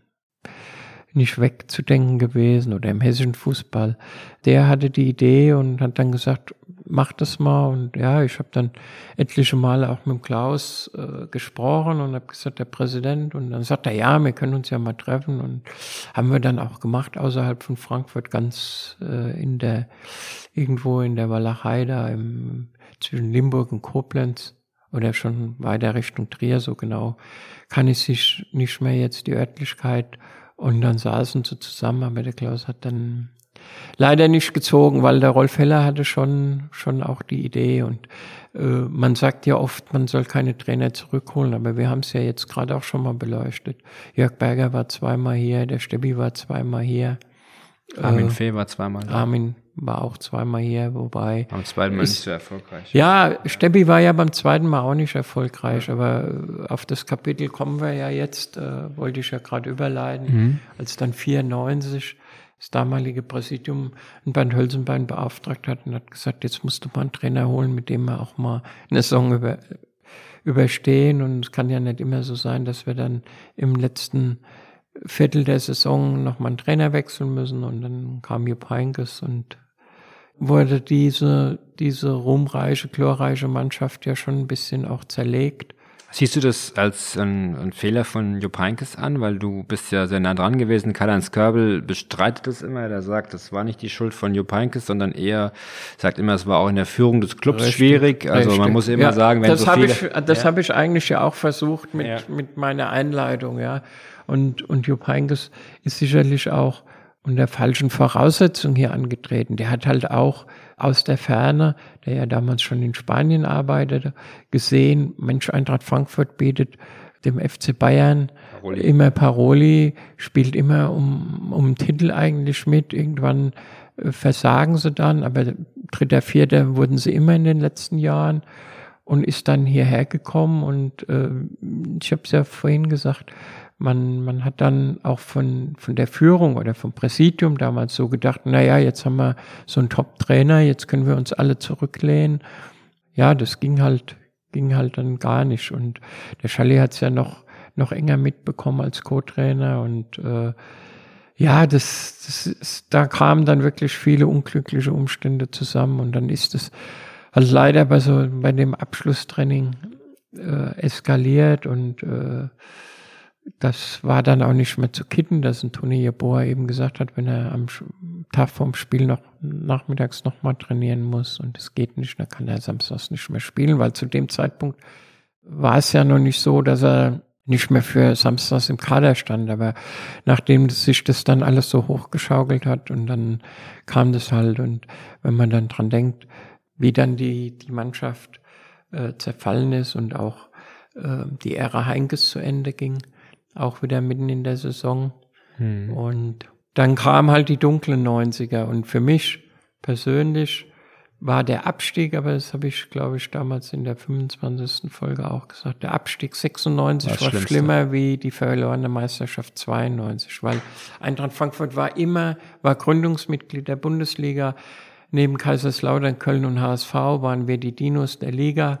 nicht wegzudenken gewesen oder im hessischen Fußball. Der hatte die Idee und hat dann gesagt, mach das mal. Und ja, ich habe dann etliche Male auch mit dem Klaus äh, gesprochen und habe gesagt, der Präsident. Und dann sagt er, ja, wir können uns ja mal treffen. Und haben wir dann auch gemacht, außerhalb von Frankfurt, ganz äh, in der, irgendwo in der Walachei da im, zwischen Limburg und Koblenz. Oder schon weiter Richtung Trier, so genau kann ich sich nicht mehr jetzt die Örtlichkeit. Und dann saßen sie zusammen, aber der Klaus hat dann leider nicht gezogen, weil der Rolf Heller hatte schon schon auch die Idee. Und äh, man sagt ja oft, man soll keine Trainer zurückholen, aber wir haben es ja jetzt gerade auch schon mal beleuchtet. Jörg Berger war zweimal hier, der Stebbi war zweimal hier. Armin äh, Fee war zweimal da. Armin war auch zweimal hier, wobei... Am zweiten Mal ist, nicht so erfolgreich. Ja, Stebbi war ja beim zweiten Mal auch nicht erfolgreich, ja. Aber auf das Kapitel kommen wir ja jetzt, äh, wollte ich ja gerade überleiten, mhm. als dann vierundneunzig das damalige Präsidium einen Bernd Hölzenbein beauftragt hat und hat gesagt, jetzt musst du mal einen Trainer holen, mit dem wir auch mal eine Saison über, überstehen. Und es kann ja nicht immer so sein, dass wir dann im letzten Viertel der Saison nochmal einen Trainer wechseln müssen. Und dann kam Jupp Heynckes und wurde diese, diese ruhmreiche, glorreiche Mannschaft ja schon ein bisschen auch zerlegt. Siehst du das als ein, ein Fehler von Jupp Heynckes an? Weil du bist ja sehr nah dran gewesen. Karl-Heinz Körbel bestreitet das immer. Er sagt, das war nicht die Schuld von Jupp Heynckes, sondern eher sagt immer, es war auch in der Führung des Clubs richtig, schwierig. Also richtig. Man muss immer ja, sagen, wenn das so hab viele... Ich, das ja. habe ich eigentlich ja auch versucht mit, ja. mit meiner Einleitung. ja. Und, und Jupp Heynckes ist sicherlich auch unter falschen Voraussetzungen hier angetreten. Der hat halt auch aus der Ferne, der ja damals schon in Spanien arbeitete, gesehen, Mensch, Eintracht Frankfurt bietet dem F C Bayern Paroli. immer Paroli, spielt immer um, um Titel eigentlich mit. Irgendwann äh, versagen sie dann, aber dritter, vierter wurden sie immer in den letzten Jahren und ist dann hierher gekommen. Und äh, ich habe es ja vorhin gesagt, Man, man hat dann auch von, von der Führung oder vom Präsidium damals so gedacht, na ja, jetzt haben wir so einen Top-Trainer, jetzt können wir uns alle zurücklehnen. Ja, das ging halt, ging halt dann gar nicht. Und der Schalli hat es ja noch, noch enger mitbekommen als Co-Trainer. Und äh, ja, das, das ist, da kamen dann wirklich viele unglückliche Umstände zusammen. Und dann ist es halt leider bei so, bei dem Abschlusstraining äh, eskaliert und äh, das war dann auch nicht mehr zu kitten, dass ein Toni Jeboa eben gesagt hat, wenn er am Tag vorm Spiel noch nachmittags noch mal trainieren muss und es geht nicht, dann kann er samstags nicht mehr spielen, weil zu dem Zeitpunkt war es ja noch nicht so, dass er nicht mehr für samstags im Kader stand, aber nachdem sich das dann alles so hochgeschaukelt hat und dann kam das halt und wenn man dann dran denkt, wie dann die, die Mannschaft äh, zerfallen ist und auch äh, die Ära Heynckes zu Ende ging, auch wieder mitten in der Saison. Hm. Und dann kamen halt die dunklen neunziger. Und für mich persönlich war der Abstieg, aber das habe ich, glaube ich, damals in der fünfundzwanzigsten Folge auch gesagt, der Abstieg sechsundneunzig war schlimmer wie die verlorene Meisterschaft zweiundneunzig, weil Eintracht Frankfurt war immer, war Gründungsmitglied der Bundesliga. Neben Kaiserslautern, Köln und H S V waren wir die Dinos der Liga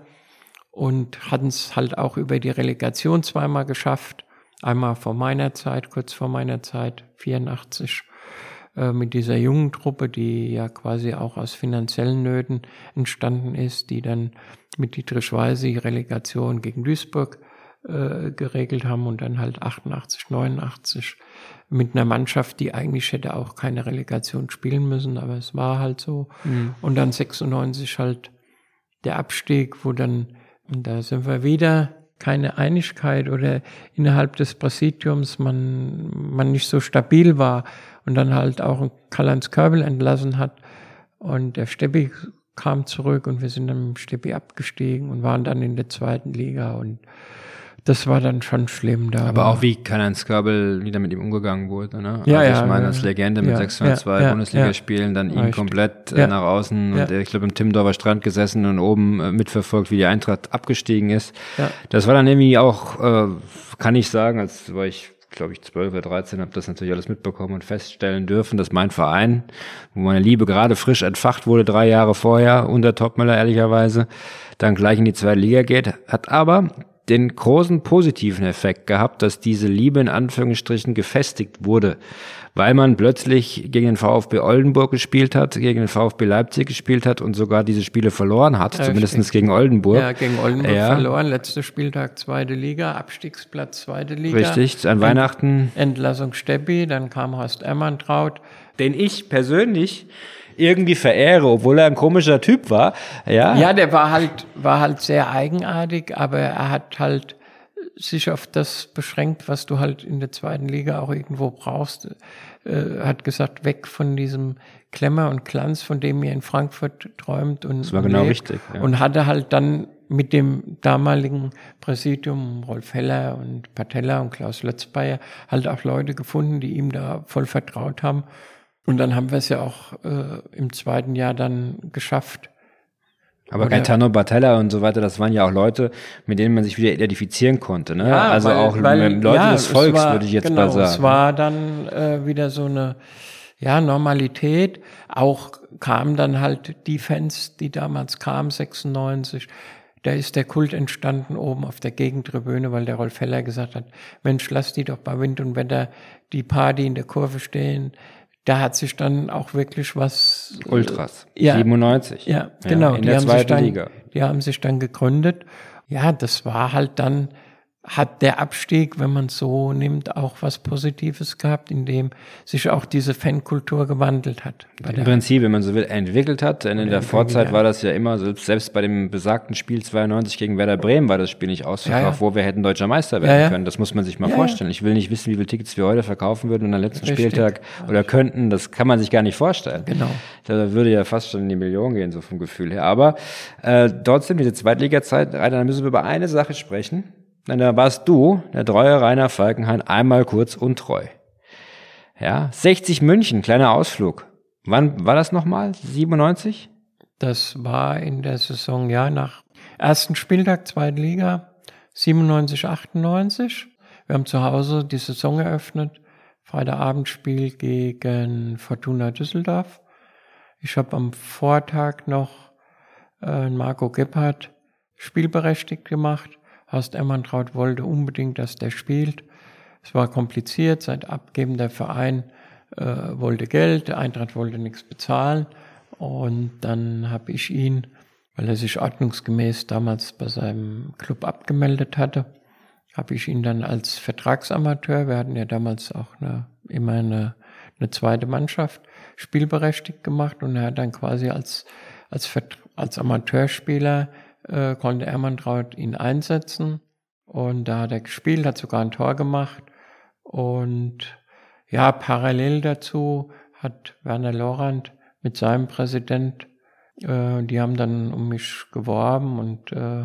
und hatten es halt auch über die Relegation zweimal geschafft. Einmal vor meiner Zeit, kurz vor meiner Zeit, vierundachtzig, äh, mit dieser jungen Truppe, die ja quasi auch aus finanziellen Nöten entstanden ist, die dann mit Dietrich Weise die Relegation gegen Duisburg äh, geregelt haben und dann halt achtundachtzig, neunundachtzig mit einer Mannschaft, die eigentlich hätte auch keine Relegation spielen müssen, aber es war halt so. Mhm. Und dann sechsundneunzig halt der Abstieg, wo dann, und da sind wir wieder, keine Einigkeit oder innerhalb des Präsidiums man, man nicht so stabil war und dann halt auch Karl-Heinz Körbel entlassen hat und der Steppi kam zurück und wir sind dann mit dem Steppi abgestiegen und waren dann in der zweiten Liga und das war dann schon schlimm da. Aber auch wie Karl-Heinz Körbel wieder mit ihm umgegangen wurde, ne? Ja, also ja. ich meine, ja, als Legende mit ja, sechshundertzwei ja, Bundesligaspielen, ja, dann ihn richtig. komplett ja. äh, nach außen ja. und ich glaube im Timmendorfer Strand gesessen und oben äh, mitverfolgt, wie die Eintracht abgestiegen ist. Ja. Das war dann irgendwie auch, äh, kann ich sagen, als war ich glaube ich zwölf oder dreizehn, habe das natürlich alles mitbekommen und feststellen dürfen, dass mein Verein, wo meine Liebe gerade frisch entfacht wurde, drei Jahre vorher, unter Topmöller ehrlicherweise, dann gleich in die zweite Liga geht, hat aber den großen positiven Effekt gehabt, dass diese Liebe in Anführungsstrichen gefestigt wurde, weil man plötzlich gegen den VfB Oldenburg gespielt hat, gegen den VfB Leipzig gespielt hat und sogar diese Spiele verloren hat, ja, zumindest gegen Oldenburg. Ja, gegen Oldenburg ja. verloren, letzter Spieltag zweite Liga, Abstiegsplatz zweite Liga. Richtig, an Weihnachten. Entlassung Steppi, dann kam Horst Ermantraut. Den ich persönlich irgendwie verehre, obwohl er ein komischer Typ war. Ja, ja, der war halt, war halt sehr eigenartig, aber er hat halt sich auf das beschränkt, was du halt in der zweiten Liga auch irgendwo brauchst. Äh, hat gesagt, weg von diesem Klemmer und Glanz, von dem ihr in Frankfurt träumt. Und das war genau lebt. richtig. Ja. Und hatte halt dann mit dem damaligen Präsidium, Rolf Heller und Patella und Klaus Lötzbeier, halt auch Leute gefunden, die ihm da voll vertraut haben. Und dann haben wir es ja auch äh, im zweiten Jahr dann geschafft. Aber Gaetano Bartella und so weiter, das waren ja auch Leute, mit denen man sich wieder identifizieren konnte. Ne? Ja, also weil, auch weil, Leute ja, des Volks, war, würde ich jetzt genau, mal sagen. Es war dann äh, wieder so eine, Ja, Normalität. Auch kamen dann halt die Fans, die damals kamen, sechsundneunzig. Da ist der Kult entstanden oben auf der Gegentribüne, weil der Rolf Heller gesagt hat, Mensch, lass die doch bei Wind und Wetter die Party in der Kurve stehen. Da hat sich dann auch wirklich was... Ultras, äh, ja, siebenundneunzig. Ja, genau. Ja, in die der haben zweiten sich dann, Liga. Die haben sich dann gegründet. Ja, das war halt dann... hat der Abstieg, wenn man es so nimmt, auch was Positives gehabt, in dem sich auch diese Fankultur gewandelt hat. Im Prinzip, wenn man so will, entwickelt hat. Denn in der Vorzeit wieder. war das ja immer, selbst bei dem besagten Spiel zweiundneunzig gegen Werder Bremen war das Spiel nicht ausverkauft, Ja, ja. wo wir hätten deutscher Meister werden Ja, ja. können. Das muss man sich mal Ja, vorstellen. Ich will nicht wissen, wie viele Tickets wir heute verkaufen würden und am letzten Richtig. Spieltag oder könnten. Das kann man sich gar nicht vorstellen. Genau. Da würde ja fast schon in die Millionen gehen, so vom Gefühl her. Aber äh, trotzdem, diese Zweitliga-Zeit, Rainer, da müssen wir über eine Sache sprechen. Denn da warst du, der treue Rainer Falkenhayn, einmal kurz untreu. Ja, sechzig München, kleiner Ausflug. Wann war das nochmal? siebenundneunzig? Das war in der Saison, ja, nach ersten Spieltag, zweite Liga, siebenundneunzig, achtundneunzig. Wir haben zu Hause die Saison eröffnet. Freitagabendspiel gegen Fortuna Düsseldorf. Ich habe am Vortag noch äh, Marco Gebhardt spielberechtigt gemacht. Horst Ermantraut wollte unbedingt, dass der spielt. Es war kompliziert, seit Abgeben der Verein äh, wollte Geld, der Eintracht wollte nichts bezahlen. Und dann habe ich ihn, weil er sich ordnungsgemäß damals bei seinem Club abgemeldet hatte, habe ich ihn dann als Vertragsamateur, wir hatten ja damals auch eine, immer eine, eine zweite Mannschaft, spielberechtigt gemacht. Und er hat dann quasi als, als, als Amateurspieler Äh, konnte Ermantraut ihn einsetzen und da hat er gespielt, hat sogar ein Tor gemacht und ja, parallel dazu hat Werner Lorand mit seinem Präsident, äh, die haben dann um mich geworben und äh,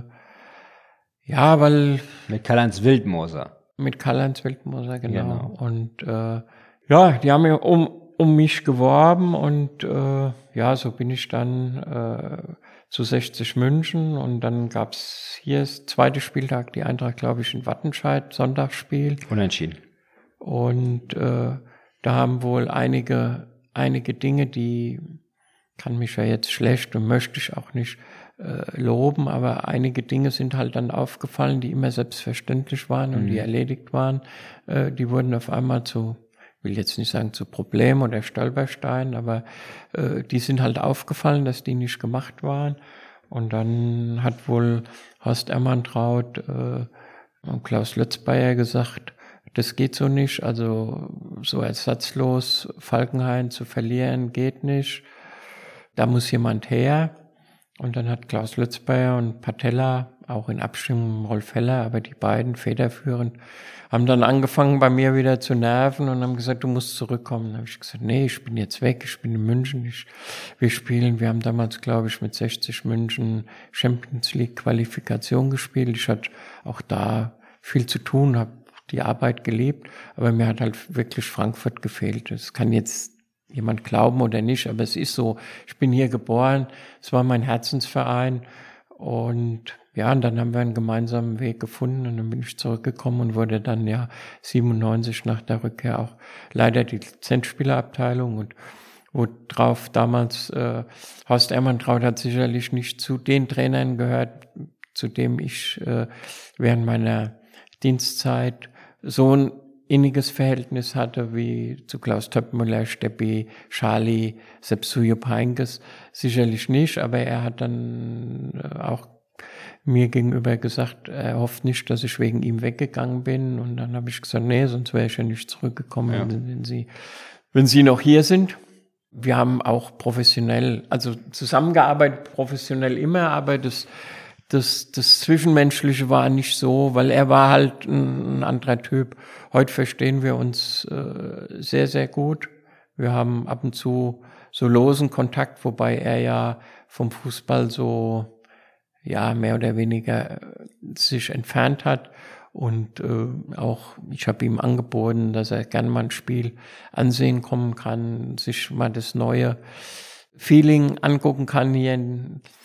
ja, weil... Mit Karl-Heinz Wildmoser. Mit Karl-Heinz Wildmoser, genau. Genau. Und äh, ja, die haben ja um, um mich geworben und äh, ja, so bin ich dann... Äh, zu sechzig München und dann gab's hier das zweite Spieltag, die Eintracht, glaube ich, in Wattenscheid, Sonntagsspiel. Unentschieden. Und äh, da haben wohl einige, einige Dinge, die kann mich ja jetzt schlecht und möchte ich auch nicht äh, loben, aber einige Dinge sind halt dann aufgefallen, die immer selbstverständlich waren und Mhm. die erledigt waren. Äh, die wurden auf einmal zu, will jetzt nicht sagen zu Problem oder Stolperstein, aber äh, die sind halt aufgefallen, dass die nicht gemacht waren. Und dann hat wohl Horst Ermantraut äh, und Klaus Lötzbeier gesagt, das geht so nicht, also so ersatzlos Falkenhayn zu verlieren geht nicht. Da muss jemand her. Und dann hat Klaus Lötzbeier und Patella, auch in Abstimmung mit Rolf Heller, aber die beiden federführend, haben dann angefangen bei mir wieder zu nerven und haben gesagt, du musst zurückkommen. Dann habe ich gesagt, nee, ich bin jetzt weg, ich bin in München, ich, wir spielen, wir haben damals, glaube ich, mit sechzig München Champions League Qualifikation gespielt. Ich hatte auch da viel zu tun, habe die Arbeit geliebt, aber mir hat halt wirklich Frankfurt gefehlt. Das kann jetzt jemand glauben oder nicht, aber es ist so, ich bin hier geboren, es war mein Herzensverein und ja, und dann haben wir einen gemeinsamen Weg gefunden und dann bin ich zurückgekommen und wurde dann ja siebenundneunzig nach der Rückkehr auch Leiter die Lizenzspielerabteilung und wo drauf damals äh, Horst Ermantraut hat sicherlich nicht zu den Trainern gehört, zu dem ich äh, während meiner Dienstzeit so ein inniges Verhältnis hatte wie zu Klaus Töpfmüller, Steppi, Charlie, selbst zu Jupp Heynckes sicherlich nicht, aber er hat dann auch mir gegenüber gesagt, er hofft nicht, dass ich wegen ihm weggegangen bin und dann habe ich gesagt, nee, sonst wäre ich ja nicht zurückgekommen, ja. wenn, wenn Sie wenn Sie noch hier sind. Wir haben auch professionell, also zusammengearbeitet, professionell immer, aber das Das, das Zwischenmenschliche war nicht so, weil er war halt ein, ein anderer Typ. Heute verstehen wir uns äh, sehr, sehr gut. Wir haben ab und zu so losen Kontakt, wobei er ja vom Fußball so, ja, mehr oder weniger sich entfernt hat. Und äh, auch, ich habe ihm angeboten, dass er gerne mal ein Spiel ansehen kommen kann, sich mal das neue Feeling angucken kann hier in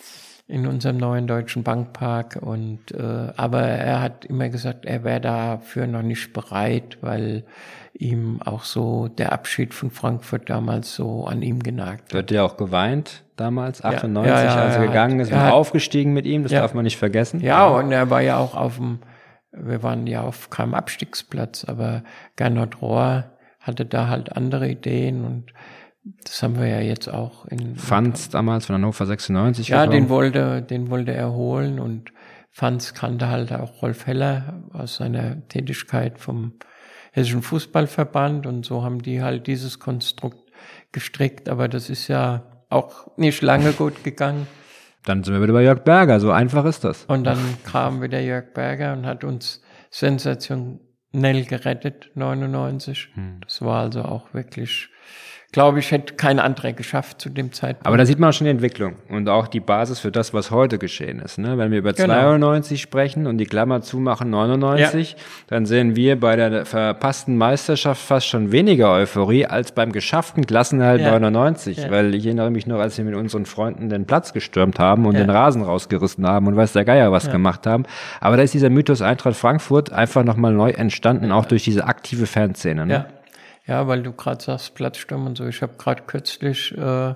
in unserem neuen Deutschen Bankpark. Und äh, aber er hat immer gesagt, er wäre dafür noch nicht bereit, weil ihm auch so der Abschied von Frankfurt damals so an ihm genagt hat. Wird er auch geweint damals, achtundneunzig, ja, ja, als er gegangen hat, ist, er und hat, aufgestiegen mit ihm, das ja, darf man nicht vergessen. Ja, und er war ja auch auf dem, wir waren ja auf keinem Abstiegsplatz, aber Gernot Rohr hatte da halt andere Ideen und das haben wir ja jetzt auch in... Fanz damals von Hannover sechsundneunzig. Ja, den wollte, den wollte er holen und Fanz kannte halt auch Rolf Heller aus seiner Tätigkeit vom Hessischen Fußballverband und so haben die halt dieses Konstrukt gestrickt, aber das ist ja auch nicht lange gut gegangen. Dann sind wir wieder bei Jörg Berger, so einfach ist das. Und dann kam wieder Jörg Berger und hat uns sensationell gerettet, neunundneunzig. Hm. Das war also auch wirklich, glaube ich, hätte kein anderer geschafft zu dem Zeitpunkt. Aber da sieht man auch schon die Entwicklung und auch die Basis für das, was heute geschehen ist. Ne? Wenn wir über genau. zweiundneunzig sprechen und die Klammer zumachen neunundneunzig, ja. dann sehen wir bei der verpassten Meisterschaft fast schon weniger Euphorie als beim geschafften Klassenerhalt ja. neunundneunzig. Ja. Weil ich erinnere mich noch, als wir mit unseren Freunden den Platz gestürmt haben und ja. den Rasen rausgerissen haben und weiß der Geier was ja. gemacht haben. Aber da ist dieser Mythos Eintracht Frankfurt einfach nochmal neu entstanden, ja. auch durch diese aktive Fanszene. Ne? Ja. Ja, weil du gerade sagst, Platzsturm und so. Ich habe gerade kürzlich äh,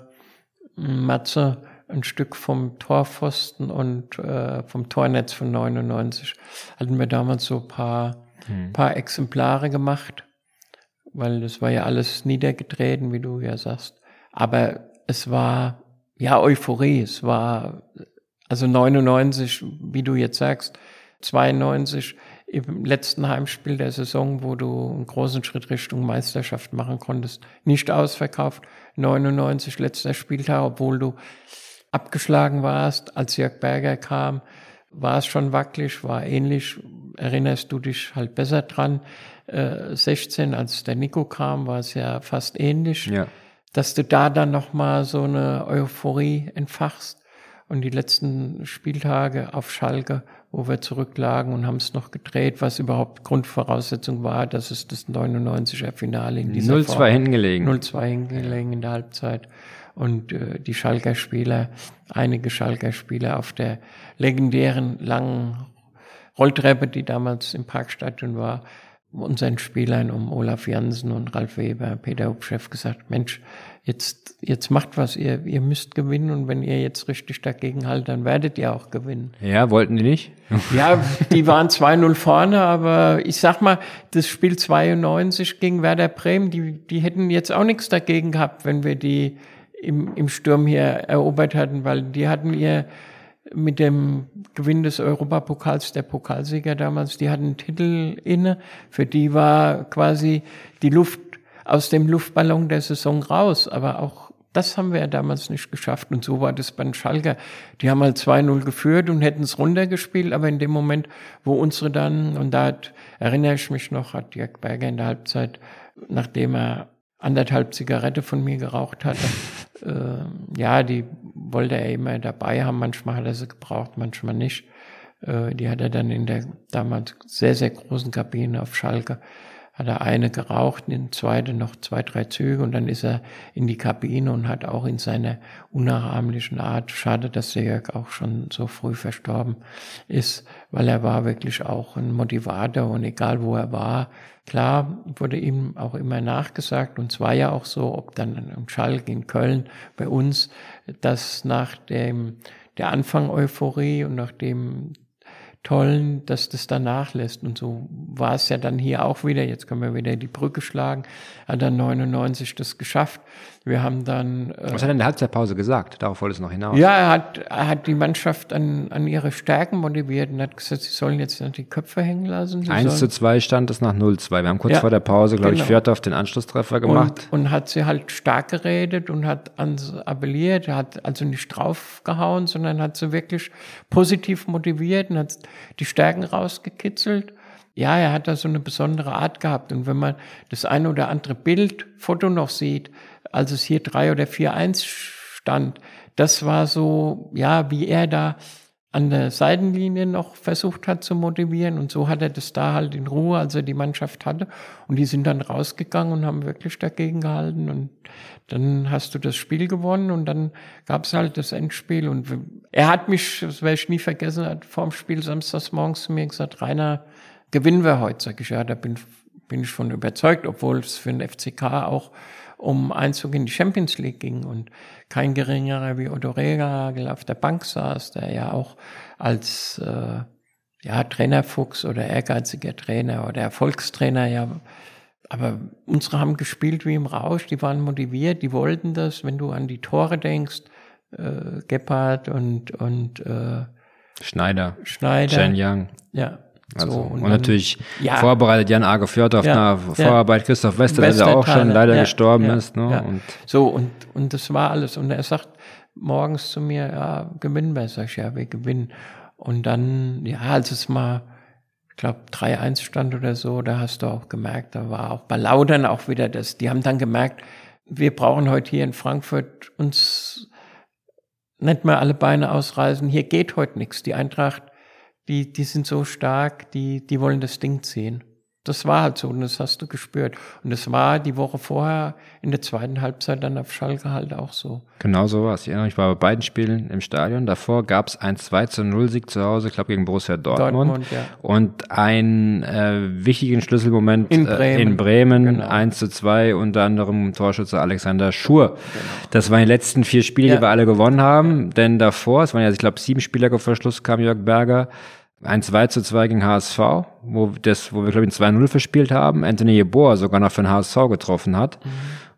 Matze ein Stück vom Torpfosten und äh, vom Tornetz von neunundneunzig. Hatten wir damals so ein paar, hm. paar Exemplare gemacht, weil das war ja alles niedergetreten, wie du ja sagst. Aber es war ja Euphorie. Es war also neunundneunzig, wie du jetzt sagst, zweiundneunzig. Im letzten Heimspiel der Saison, wo du einen großen Schritt Richtung Meisterschaft machen konntest, nicht ausverkauft. neunundneunzig, letzter Spieltag, obwohl du abgeschlagen warst, als Jörg Berger kam, war es schon wackelig, war ähnlich. Erinnerst du dich halt besser dran? Äh, sechzehn, als der Nico kam, war es ja fast ähnlich. Ja. Dass du da dann nochmal so eine Euphorie entfachst. Und die letzten Spieltage auf Schalke, wo wir zurücklagen und haben es noch gedreht, was überhaupt Grundvoraussetzung war, dass es das neunundneunziger Finale in dieser null zwei hingelegen. null zwei hingelegen in der Halbzeit. Und äh, die Schalker Spieler, einige Schalker Spieler auf der legendären langen Rolltreppe, die damals im Parkstadion war, unseren Spielern um Olaf Jansen und Ralf Weber, Peter Hubschef gesagt, Mensch, jetzt, jetzt macht was, ihr, ihr müsst gewinnen und wenn ihr jetzt richtig dagegen haltet, dann werdet ihr auch gewinnen. Ja, wollten die nicht? Ja, die waren zwei null vorne, aber ich sag mal, das Spiel zweiundneunzig gegen Werder Bremen, die, die hätten jetzt auch nichts dagegen gehabt, wenn wir die im, im Sturm hier erobert hatten, weil die hatten ihr mit dem Gewinn des Europapokals, der Pokalsieger damals, die hatten einen Titel inne. Für die war quasi die Luft aus dem Luftballon der Saison raus. Aber auch das haben wir ja damals nicht geschafft. Und so war das bei den Schalker. Die haben halt zwei null geführt und hätten es runtergespielt. Aber in dem Moment, wo unsere dann, und da hat, erinnere ich mich noch, hat Jörg Berger in der Halbzeit, nachdem er anderthalb Zigarette von mir geraucht hatte, äh, ja, die wollte er immer dabei haben. Manchmal hat er sie gebraucht, manchmal nicht. Äh, die hat er dann in der damals sehr, sehr großen Kabine auf Schalke, hat er eine geraucht, in zweite noch zwei, drei Züge und dann ist er in die Kabine und hat auch in seiner unnachahmlichen Art, schade, dass der Jörg auch schon so früh verstorben ist, weil er war wirklich auch ein Motivator und egal wo er war, klar wurde ihm auch immer nachgesagt und es war ja auch so, ob dann im Schalke, in Köln, bei uns, dass nach dem der Anfang Euphorie und nach dem Tollen, dass das dann nachlässt. Und so war es ja dann hier auch wieder. Jetzt können wir wieder die Brücke schlagen. Hat dann neunundneunzig das geschafft. Wir haben dann... Äh, Was hat er in der Halbzeitpause gesagt? Darauf wollte es noch hinaus. Ja, er hat, er hat die Mannschaft an, an ihre Stärken motiviert und hat gesagt, sie sollen jetzt nicht die Köpfe hängen lassen. Sie eins zu zwei stand es nach null zwei. Wir haben kurz ja, vor der Pause, glaube genau. ich, Fjordhoff den Anschlusstreffer gemacht. Und, und hat sie halt stark geredet und hat an sie appelliert. Er hat also nicht draufgehauen, sondern hat sie wirklich positiv motiviert und hat die Stärken rausgekitzelt. Ja, er hat da so eine besondere Art gehabt. Und wenn man das eine oder andere Bild, Foto noch sieht, als es hier drei oder vier eins stand, das war so, ja, wie er da an der Seitenlinie noch versucht hat zu motivieren. Und so hat er das da halt in Ruhe, als er die Mannschaft hatte. Und die sind dann rausgegangen und haben wirklich dagegen gehalten. Und dann hast du das Spiel gewonnen und dann gab es halt das Endspiel. Und er hat mich, das werde ich nie vergessen, hat vor dem Spiel samstags morgens zu mir gesagt, Rainer, gewinnen wir heute. Sag ich, ja, da bin, bin ich von überzeugt, obwohl es für den F C K auch um Einzug in die Champions League ging und kein geringerer wie Otto Rehhagel auf der Bank saß, der ja auch als äh, ja, Trainerfuchs oder ehrgeiziger Trainer oder Erfolgstrainer, ja, aber unsere haben gespielt wie im Rausch, die waren motiviert, die wollten das, wenn du an die Tore denkst, äh, Gebhardt und, und äh, Schneider, Schneider, Chen Yang. Ja. Also, so, und, und und dann, natürlich ja, vorbereitet Jan Arge Fjordhoff ja, nach ja. Vorarbeit Christoph Wester, der ja auch schon leider ja, gestorben ja, ist. Ne? Ja. Und so, und, und das war alles. Und er sagt morgens zu mir, ja, gewinnen wir. Sag ich, ja, wir gewinnen. Und dann, ja, als es mal, ich glaube, drei eins stand oder so, da hast du auch gemerkt, da war auch bei Laudern auch wieder das, die haben dann gemerkt, wir brauchen heute hier in Frankfurt uns nicht mehr alle Beine ausreißen, hier geht heute nichts. Die Eintracht, Die, die sind so stark, die, die wollen das Ding ziehen. Das war halt so und das hast du gespürt. Und das war die Woche vorher in der zweiten Halbzeit dann auf Schalke halt auch so. Genau so war es. Ich erinnere mich, ich war bei beiden Spielen im Stadion. Davor gab es ein zwei zu null Sieg zu Hause, ich glaube gegen Borussia Dortmund. Dortmund, ja. Und einen äh, wichtigen Schlüsselmoment in Bremen, äh, in Bremen genau. eins zu zwei, unter anderem Torschütze Alexander Schur. Genau. Das waren die letzten vier Spiele, ja. die wir alle gewonnen haben. Denn davor, es waren ja, ich glaube, sieben Spieler vor Schluss, kam Jörg Berger. Ein zwei zu zwei gegen H S V, wo, das, wo wir, glaube ich, ein zwei null verspielt haben. Anthony Yeboah sogar noch für den H S V getroffen hat. Mhm.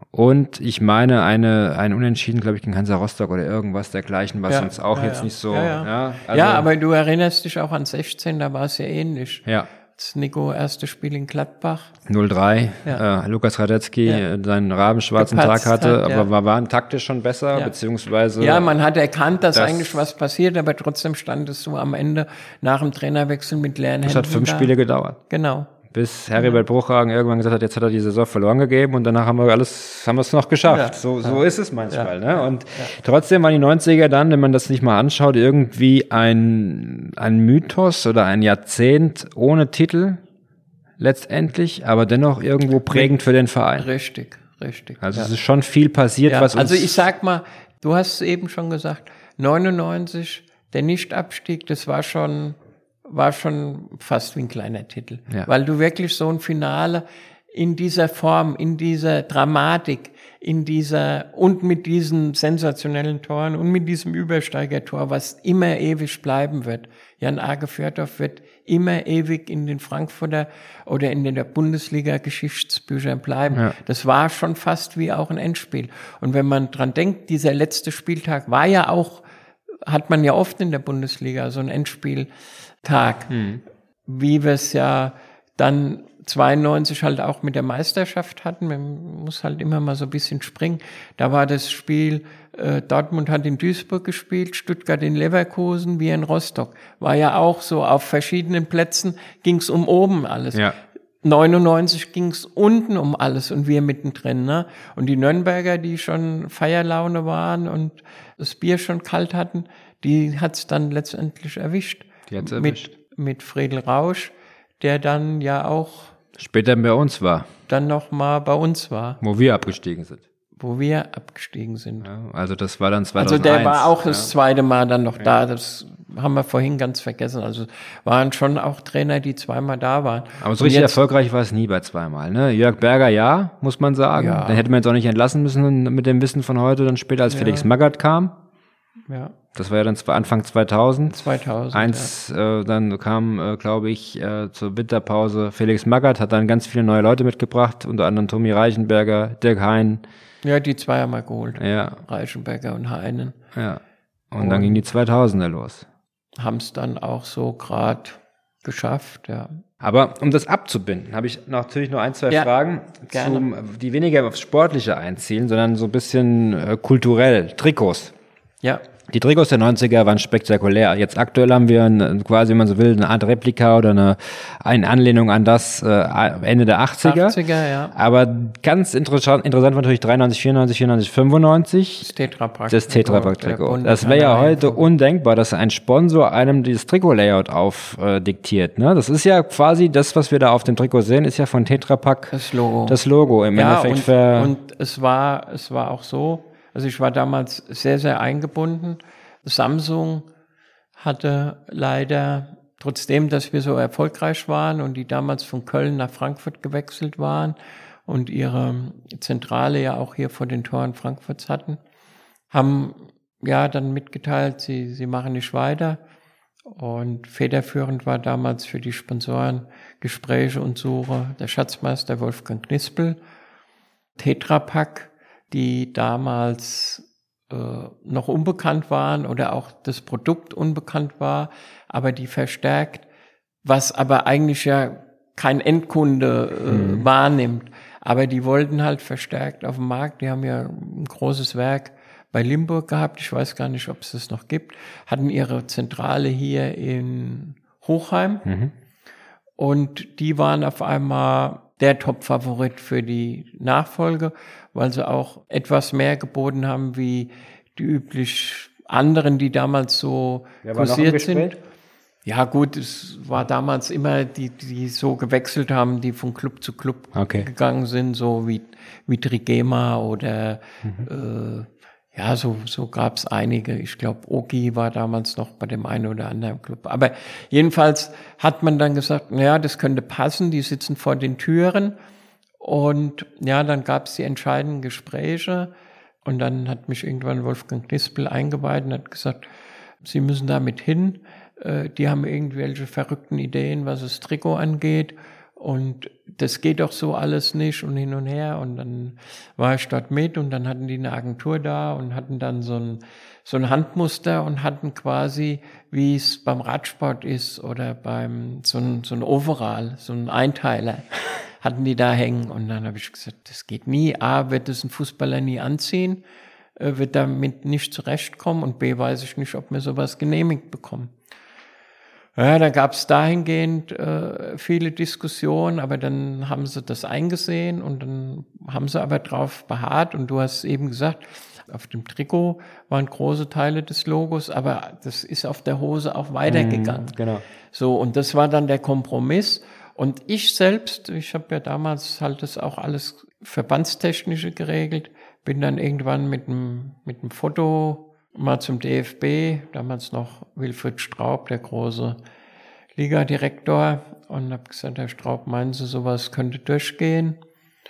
Und ich meine, eine, ein Unentschieden, glaube ich, gegen Hansa Rostock oder irgendwas dergleichen, was ja, uns auch ja, jetzt ja. nicht so... Ja, ja. Ja, also, ja, aber du erinnerst dich auch an sechzehn, da war es ja ähnlich. Ja. Das Nico erstes Spiel in Gladbach. null drei, ja. äh, Lukas Radetzky ja. seinen rabenschwarzen Gepatzt Tag hatte, hat, ja. aber wir waren taktisch schon besser, ja. beziehungsweise... Ja, man hat erkannt, dass das, eigentlich was passiert, aber trotzdem stand es so am Ende nach dem Trainerwechsel mit leeren Händen. Das hat fünf da. Spiele gedauert. Genau. Bis Heribert Bruchhagen irgendwann gesagt hat, jetzt hat er die Saison verloren gegeben und danach haben wir alles, haben wir es noch geschafft. Ja, so, so ja. ist es manchmal, ja, ne? Und ja. trotzdem waren die neunziger dann, wenn man das nicht mal anschaut, irgendwie ein, ein Mythos oder ein Jahrzehnt ohne Titel letztendlich, aber dennoch irgendwo prägend für den Verein. Richtig, richtig. Also es ist schon viel passiert, ja, was uns... Also ich sag mal, du hast es eben schon gesagt, neunundneunzig, der Nichtabstieg, das war schon... war schon fast wie ein kleiner Titel. Ja. Weil du wirklich so ein Finale in dieser Form, in dieser Dramatik, in dieser, und mit diesen sensationellen Toren und mit diesem Übersteigertor, was immer ewig bleiben wird. Jan Arge Fjordhoff wird immer ewig in den Frankfurter oder in der Bundesliga-Geschichtsbüchern bleiben. Ja. Das war schon fast wie auch ein Endspiel. Und wenn man dran denkt, dieser letzte Spieltag war ja auch, hat man ja oft in der Bundesliga so ein Endspiel Tag, hm. wie wir es ja dann zweiundneunzig halt auch mit der Meisterschaft hatten. Man muss halt immer mal so ein bisschen springen. Da war das Spiel, äh, Dortmund hat in Duisburg gespielt, Stuttgart in Leverkusen, wir in Rostock. War ja auch so, auf verschiedenen Plätzen ging es um oben alles. Ja. neunundneunzig ging es unten um alles und wir mittendrin. Ne? Und die Nürnberger, die schon Feierlaune waren und das Bier schon kalt hatten, die hat es dann letztendlich erwischt. Mit, mit Friedel Rausch, der dann ja auch später bei uns war. Dann noch mal bei uns war. Wo wir abgestiegen sind. Wo wir abgestiegen sind. Ja, also das war dann zweitausendeins. Also der war auch das ja. zweite Mal dann noch ja. da. Das haben wir vorhin ganz vergessen. Also waren schon auch Trainer, die zweimal da waren. Aber so richtig erfolgreich war es nie bei zweimal. Ne? Jörg Berger, ja, muss man sagen. Ja. Dann hätte man jetzt auch nicht entlassen müssen mit dem Wissen von heute, dann später, als ja. Felix Magath kam. Ja. Das war ja dann Anfang zweitausend. zweitausend, Eins, ja. äh, dann kam, äh, glaube ich, äh, zur Winterpause Felix Magath, hat dann ganz viele neue Leute mitgebracht, unter anderem Tommy Reichenberger, Dirk Hein. Ja, die zwei haben wir geholt. Ja. Reichenberger und Heinen. Ja. Und, und dann ging die zweitausender los. Haben es dann auch so gerade geschafft, ja. Aber um das abzubinden, habe ich natürlich noch ein, zwei ja, Fragen, zum, die weniger aufs Sportliche einzielen, sondern so ein bisschen äh, kulturell, Trikots. Ja. Die Trikots der neunziger waren spektakulär. Jetzt aktuell haben wir ein, quasi, wenn man so will, eine Art Replika oder eine, eine Anlehnung an das äh, Ende der achtziger. achtziger, ja. Aber ganz interessant, interessant war natürlich dreiundneunzig, vierundneunzig, vierundneunzig, fünfundneunzig. Das Tetra-Pak. Das Tetra-Pak-Trikot. Das wäre ja heute undenkbar, dass ein Sponsor einem dieses Trikot-Layout aufdiktiert. Äh, ne? Das ist ja quasi das, was wir da auf dem Trikot sehen, ist ja von Tetra-Pak das Logo. Das Logo im ja, Endeffekt. Und, für und es war, es war auch so, also ich war damals sehr, sehr eingebunden. Samsung hatte leider, trotzdem, dass wir so erfolgreich waren und die damals von Köln nach Frankfurt gewechselt waren und ihre Zentrale ja auch hier vor den Toren Frankfurts hatten, haben ja dann mitgeteilt, sie, sie machen nicht weiter. Und federführend war damals für die Sponsoren Gespräche und Suche der Schatzmeister Wolfgang Knispel. Tetra-Pak, die damals äh, noch unbekannt waren oder auch das Produkt unbekannt war, aber die verstärkt, was aber eigentlich ja kein Endkunde äh, mhm. wahrnimmt. Aber die wollten halt verstärkt auf dem Markt. Die haben ja ein großes Werk bei Limburg gehabt. Ich weiß gar nicht, ob es das noch gibt. Hatten ihre Zentrale hier in Hochheim. Mhm. Und die waren auf einmal der Top-Favorit für die Nachfolge, weil sie auch etwas mehr geboten haben wie die üblich anderen, die damals so ja, kursiert sind. Ja gut, es war damals immer die, die so gewechselt haben, die von Club zu Club okay. gegangen sind, so wie, wie Trigema oder mhm. äh, ja, so, so gab's einige. Ich glaube, Oki war damals noch bei dem einen oder anderen Club. Aber jedenfalls hat man dann gesagt, naja, das könnte passen, die sitzen vor den Türen. Und ja, dann gab's die entscheidenden Gespräche. Und dann hat mich irgendwann Wolfgang Knispel eingeweiht und hat gesagt, Sie müssen damit hin. Die haben irgendwelche verrückten Ideen, was das Trikot angeht. Und das geht doch so alles nicht und hin und her. Und dann war ich dort mit und dann hatten die eine Agentur da und hatten dann so ein, so ein Handmuster und hatten quasi, wie es beim Radsport ist oder beim, so ein, so ein Overall, so ein Einteiler, hatten die da hängen. Und dann habe ich gesagt, das geht nie. A, wird das ein Fußballer nie anziehen, wird damit nicht zurechtkommen und B, weiß ich nicht, ob wir sowas genehmigt bekommen. Ja, da gab es dahingehend äh, viele Diskussionen, aber dann haben sie das eingesehen und dann haben sie aber drauf beharrt und du hast eben gesagt, auf dem Trikot waren große Teile des Logos, aber das ist auf der Hose auch weitergegangen. Mhm, genau. So, und das war dann der Kompromiss. Und ich selbst, ich habe ja damals halt das auch alles Verbandstechnische geregelt, bin dann irgendwann mit dem mit dem Foto mal zum D F B, damals noch Wilfried Straub, der große Ligadirektor, und habe gesagt, Herr Straub, meinen Sie, sowas könnte durchgehen?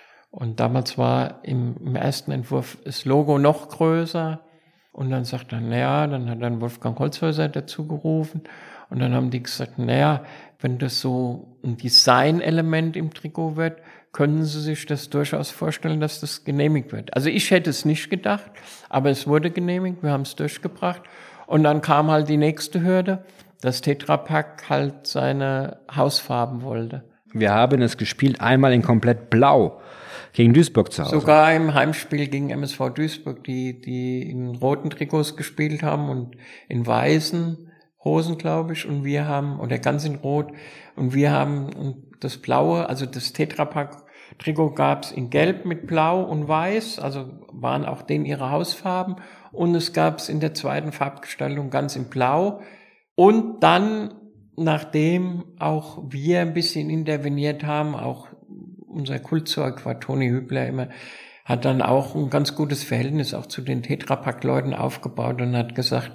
Und damals war im, im ersten Entwurf das Logo noch größer. Und dann sagt er, naja, dann hat dann Wolfgang Holzhäuser dazu gerufen. Und dann haben die gesagt, naja, wenn das so ein Designelement im Trikot wird, können Sie sich das durchaus vorstellen, dass das genehmigt wird. Also ich hätte es nicht gedacht, aber es wurde genehmigt, wir haben es durchgebracht. Und dann kam halt die nächste Hürde, dass Tetra-Pak halt seine Hausfarben wollte. Wir haben es gespielt, einmal in komplett blau gegen Duisburg zu Hause. Sogar im Heimspiel gegen M S V Duisburg, die, die in roten Trikots gespielt haben und in weißen Hosen, glaube ich, und wir haben, oder ganz in rot, und wir haben das blaue, also das Tetra-Pak-Trikot gab es in gelb mit blau und weiß, also waren auch denen ihre Hausfarben, und es gab es in der zweiten Farbgestaltung ganz in blau. Und dann, nachdem auch wir ein bisschen interveniert haben, auch unser Kultzeug war Toni Hübler immer, hat dann auch ein ganz gutes Verhältnis auch zu den Tetra-Pak-Leuten aufgebaut und hat gesagt,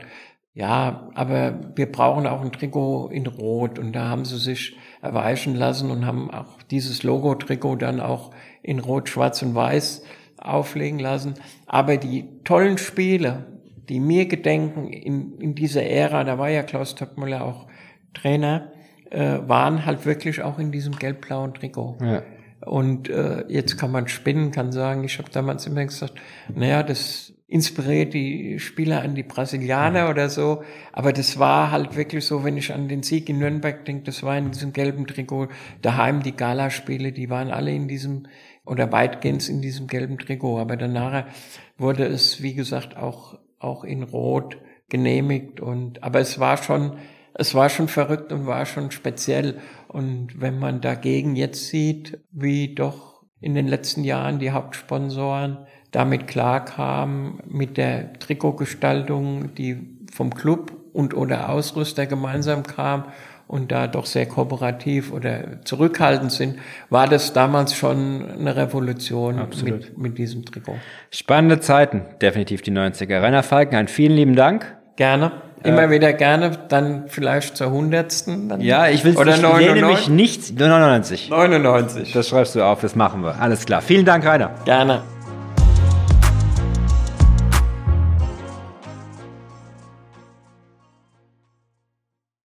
ja, aber wir brauchen auch ein Trikot in Rot, und da haben sie sich erweichen lassen und haben auch dieses Logo-Trikot dann auch in Rot, Schwarz und Weiß auflegen lassen. Aber die tollen Spiele, die mir gedenken in, in dieser Ära, da war ja Klaus Toppmöller auch Trainer, äh, waren halt wirklich auch in diesem gelb-blauen Trikot. Ja. Und äh, jetzt kann man spinnen, kann sagen, ich habe damals immer gesagt, naja, das inspiriert die Spieler an die Brasilianer oder so, aber das war halt wirklich so, wenn ich an den Sieg in Nürnberg denke, das war in diesem gelben Trikot, daheim die Galaspiele, die waren alle in diesem, oder weitgehend in diesem gelben Trikot, aber danach wurde es, wie gesagt, auch auch in Rot genehmigt. Und aber es war schon, es war schon verrückt und war schon speziell. Und wenn man dagegen jetzt sieht, wie doch in den letzten Jahren die Hauptsponsoren damit klarkamen, mit der Trikotgestaltung, die vom Club und oder Ausrüster gemeinsam kam und da doch sehr kooperativ oder zurückhaltend sind, war das damals schon eine Revolution mit, mit diesem Trikot. Spannende Zeiten, definitiv die neunziger. Rainer Falkenhayn, vielen lieben Dank. Gerne. Immer äh, wieder gerne, dann vielleicht zur hundertsten. Dann ja, ich will oder ich lehne mich nicht. neunundneunzig. neunundneunzig. Das schreibst du auf, das machen wir. Alles klar. Vielen Dank, Rainer. Gerne.